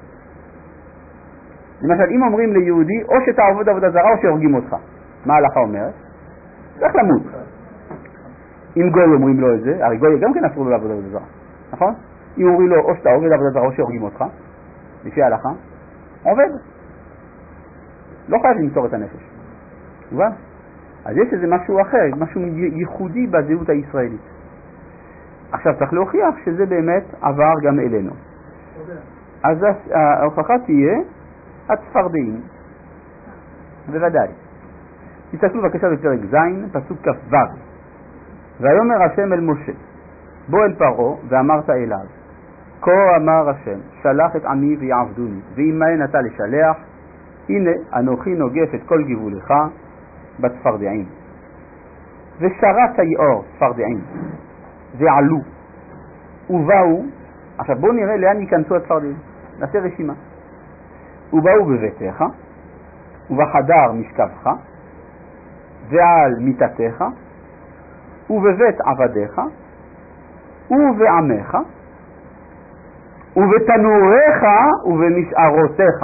Speaker 1: למשל, אם אומרים ליהודי, או שתעבוד עבודה זרה או שהורגים אותך. מה ההלכה אומרת? צריך למות. אם גוי אומרים לו את זה, הרי גוי גם כן אסור לו לעבוד עבודה זרה. נכון? אם אומרים לו, או שאתה עובד עבודה זרה או שהורגים אותך, לפי ההלכה, עובד. לא חייב למסור את הנפש. מובן? אז יש איזה משהו אחר, משהו ייחודי בזהות הישראלית. עכשיו צריך להוכיח שזה באמת עבר גם אלינו. אז ההוכחה תהיה הצפרדעים. בוודאי. תסתכלו בבקשה בפרק ז', פסוק כ"ו. ויאמר השם אל משה, בוא אל פרעה ואמרת אליו, כה אמר השם, שלח את עמי ויעבדוני, ואימהן אתה לשלח, הנה אנוכי נוגף את כל גבולך בצפרדעים. ושרת היאור צפרדעים, ועלו, ובאו, עכשיו בואו נראה לאן ייכנסו הצפרדעים, נעשה רשימה. ובאו בביתך, ובחדר משכבך, ועל מיטתך, ובבית עבדיך, ובעמך, ובתנוריך ובמשערותיך.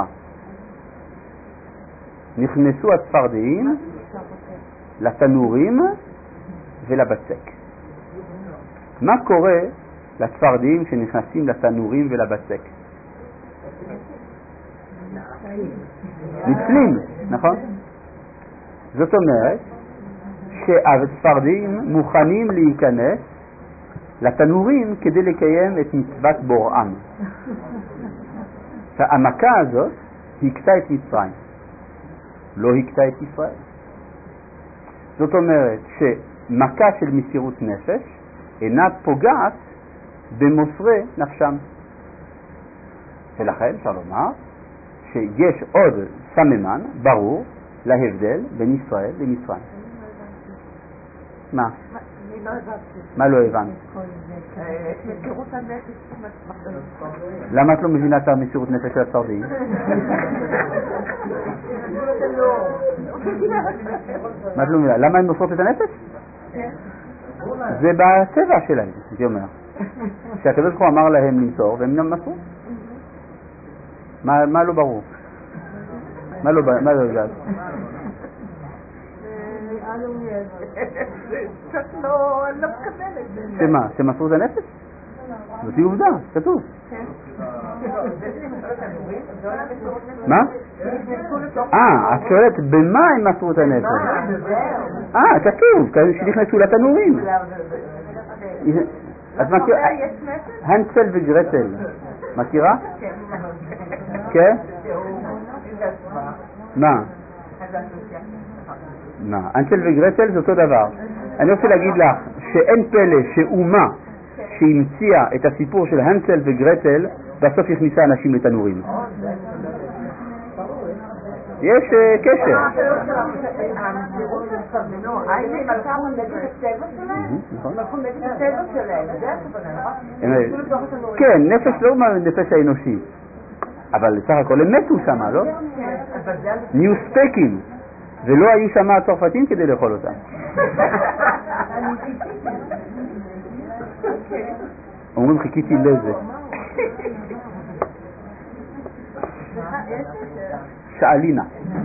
Speaker 1: נכנסו הצפרדעים לתנורים ולבצק. מה קורה לצפרדעים שנכנסים לתנורים ולבצק? נצלים, נכון? זאת אומרת שהצפרדעים מוכנים להיכנס לתנורים כדי לקיים את מצוות בוראם. המכה הזאת הכתה את מצרים, לא הכתה את ישראל. זאת אומרת שמכה של מסירות נפש אינה פוגעת במוסרי נפשם. ולכן אפשר לומר שיש עוד סממן ברור להבדל בין ישראל למצרים. מה? מה לא הבנת?
Speaker 3: מסירות הנפש.
Speaker 1: למה את לא מבינה את המסירות נפש של הצפרדעים? מה את לא מבינה? למה הן מוסרות את הנפש? זה בטבע שלהם, הייתי אומר. שהקדוש ברוך הוא אמר להם למסור והם מסרו. מה לא ברור? מה לא יודע?
Speaker 3: קצת לא מקבלת.
Speaker 1: שמה? שמסרו את הנפש? זאת היא עובדה, כתוב. מה? את שואלת במה הם מסרו את הנפש? כתוב, שנכנסו לתנורים. את מכירה? הנסל וגרטל. מכירה? כן? מה? הנסל וגרטל זה אותו דבר. אני רוצה להגיד לך שאין פלא שאומה שהמציאה את הסיפור של הנסל וגרטל בסוף הכניסה אנשים לתנורים. יש קשר. כן, נפש לא נפש האנושי, אבל בסך הכל הם מתו שם, לא? נהיו סטייקים, ולא היו שם הצרפתים כדי לאכול אותם. אומרים חיכיתי לזה. שאלינה.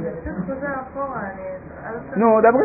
Speaker 1: נו, דברי.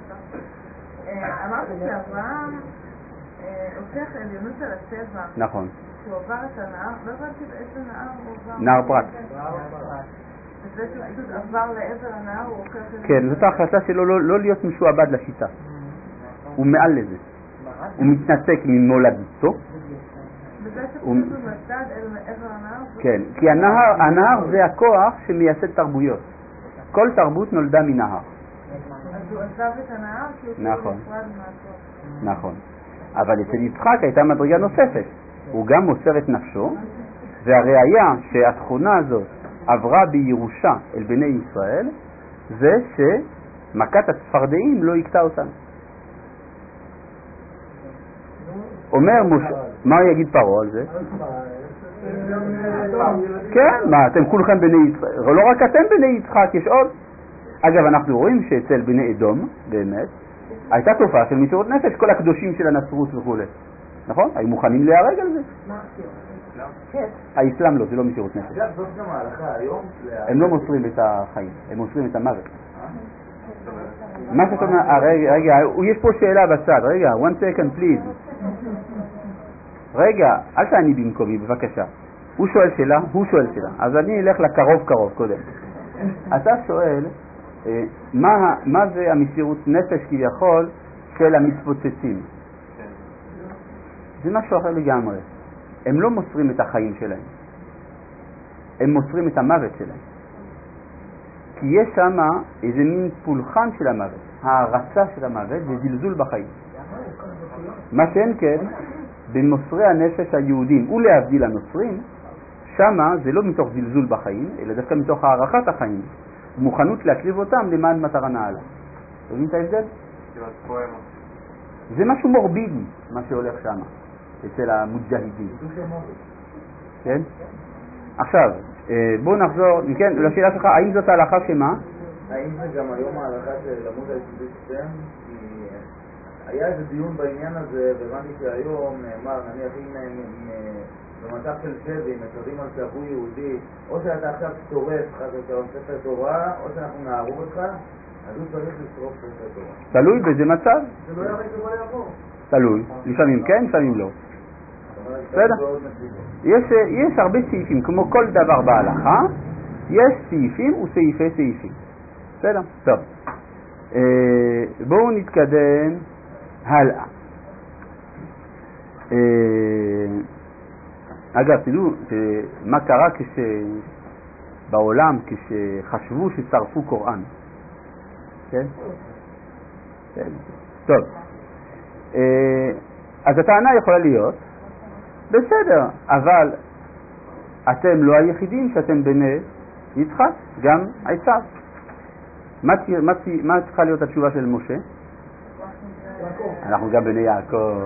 Speaker 2: אמרת שאברהם הופך עליונות על הטבע.
Speaker 1: נכון.
Speaker 2: שהוא עבר את הנהר, לא הבנתי באיזה נהר הוא עבר.
Speaker 1: נהר פרת.
Speaker 2: זה שהוא פשוט עבר לעבר הנהר, הוא הופך עליונות.
Speaker 1: כן, זאת ההחלטה שלו לא להיות משועבד לשיטה. הוא מעל לזה. הוא מתנתק ממולדתו.
Speaker 2: וזה שפשוט הוא מצד אל מעבר הנהר?
Speaker 1: כן, כי הנהר זה הכוח שמייסד תרבויות. כל תרבות נולדה מנהר.
Speaker 2: אז הוא עזב את הנהר כי הוא
Speaker 1: נכון.
Speaker 2: נפרד מהכוח.
Speaker 1: נכון. אבל אצל יצחק הייתה מדרגה נוספת. הוא גם מוסר את נפשו, והראיה שהתכונה הזאת עברה בירושה אל בני ישראל, זה שמכת הצפרדעים לא יקטע אותם. אומר משה, מה יגיד פרעה על זה? כן, מה, אתם כולכם בני יצחק, לא רק אתם בני יצחק, יש עוד. אגב, אנחנו רואים שאצל בני אדום, באמת, הייתה תופעה של מסירות נפש, כל הקדושים של הנצרות וכו'. נכון? היו מוכנים להיהרג על זה. האסלאם לא, זה לא מסירות נפש.
Speaker 5: זאת גם ההלכה היום.
Speaker 1: הם לא מוסרים את החיים, הם מוסרים את המוות. מה שאתה אומר, רגע, יש פה שאלה בצד, רגע, one second please. רגע, אל תעני במקומי, בבקשה. הוא שואל שאלה, הוא שואל שאלה. אז אני אלך לקרוב קודם. אתה שואל, מה זה המסירות נפש כביכול של המתפוצצים? זה משהו אחר לגמרי. הם לא מוסרים את החיים שלהם. הם מוסרים את המוות שלהם. כי יש שם איזה מין פולחן של המוות, הערצה של המוות וזלזול בחיים. מה שאין כן, במוסרי הנפש היהודים ולהבדיל הנוצרים, שמה זה לא מתוך זלזול בחיים, אלא דווקא מתוך הערכת החיים, מוכנות להקריב אותם למען מטרה נעלה. אתה מבין את ההבדל? זה משהו מורבידי, מה שהולך שמה, אצל המוג'הידים. כן? עכשיו, בואו נחזור, כן, לשאלה שלך, האם זאת ההלכה שמה?
Speaker 5: האם זה גם היום ההלכה של למוד היסודית שם? היה איזה דיון בעניין הזה, והבנתי שהיום נאמר, נניח אם במצב של שבי, מצבים על שעבו יהודי, או שאתה עכשיו שורף ספר תורה, או שאנחנו נערוב אותך, אז הוא צריך לשרוף ספר תורה.
Speaker 1: תלוי באיזה מצב?
Speaker 5: זה לא ירק ובא יעבור.
Speaker 1: תלוי, לפעמים כן, לפעמים לא. בסדר? יש הרבה סעיפים, כמו כל דבר בהלכה, יש סעיפים וסעיפי סעיפים. בסדר? טוב. בואו נתקדם הלאה. אגב, תדעו מה קרה בעולם כשחשבו ששרפו קוראן. כן? כן. טוב. אז הטענה יכולה להיות, בסדר, אבל אתם לא היחידים שאתם בני יצחק, גם עשיו. מה צריכה להיות התשובה של משה? אנחנו גם בני יעקב.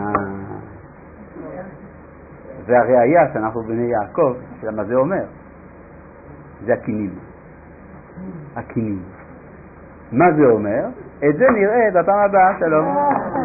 Speaker 1: והראיה שאנחנו בני יעקב, מה זה אומר? זה הקינים. הקינים. מה זה אומר? את זה נראה בפעם הבאה. שלום.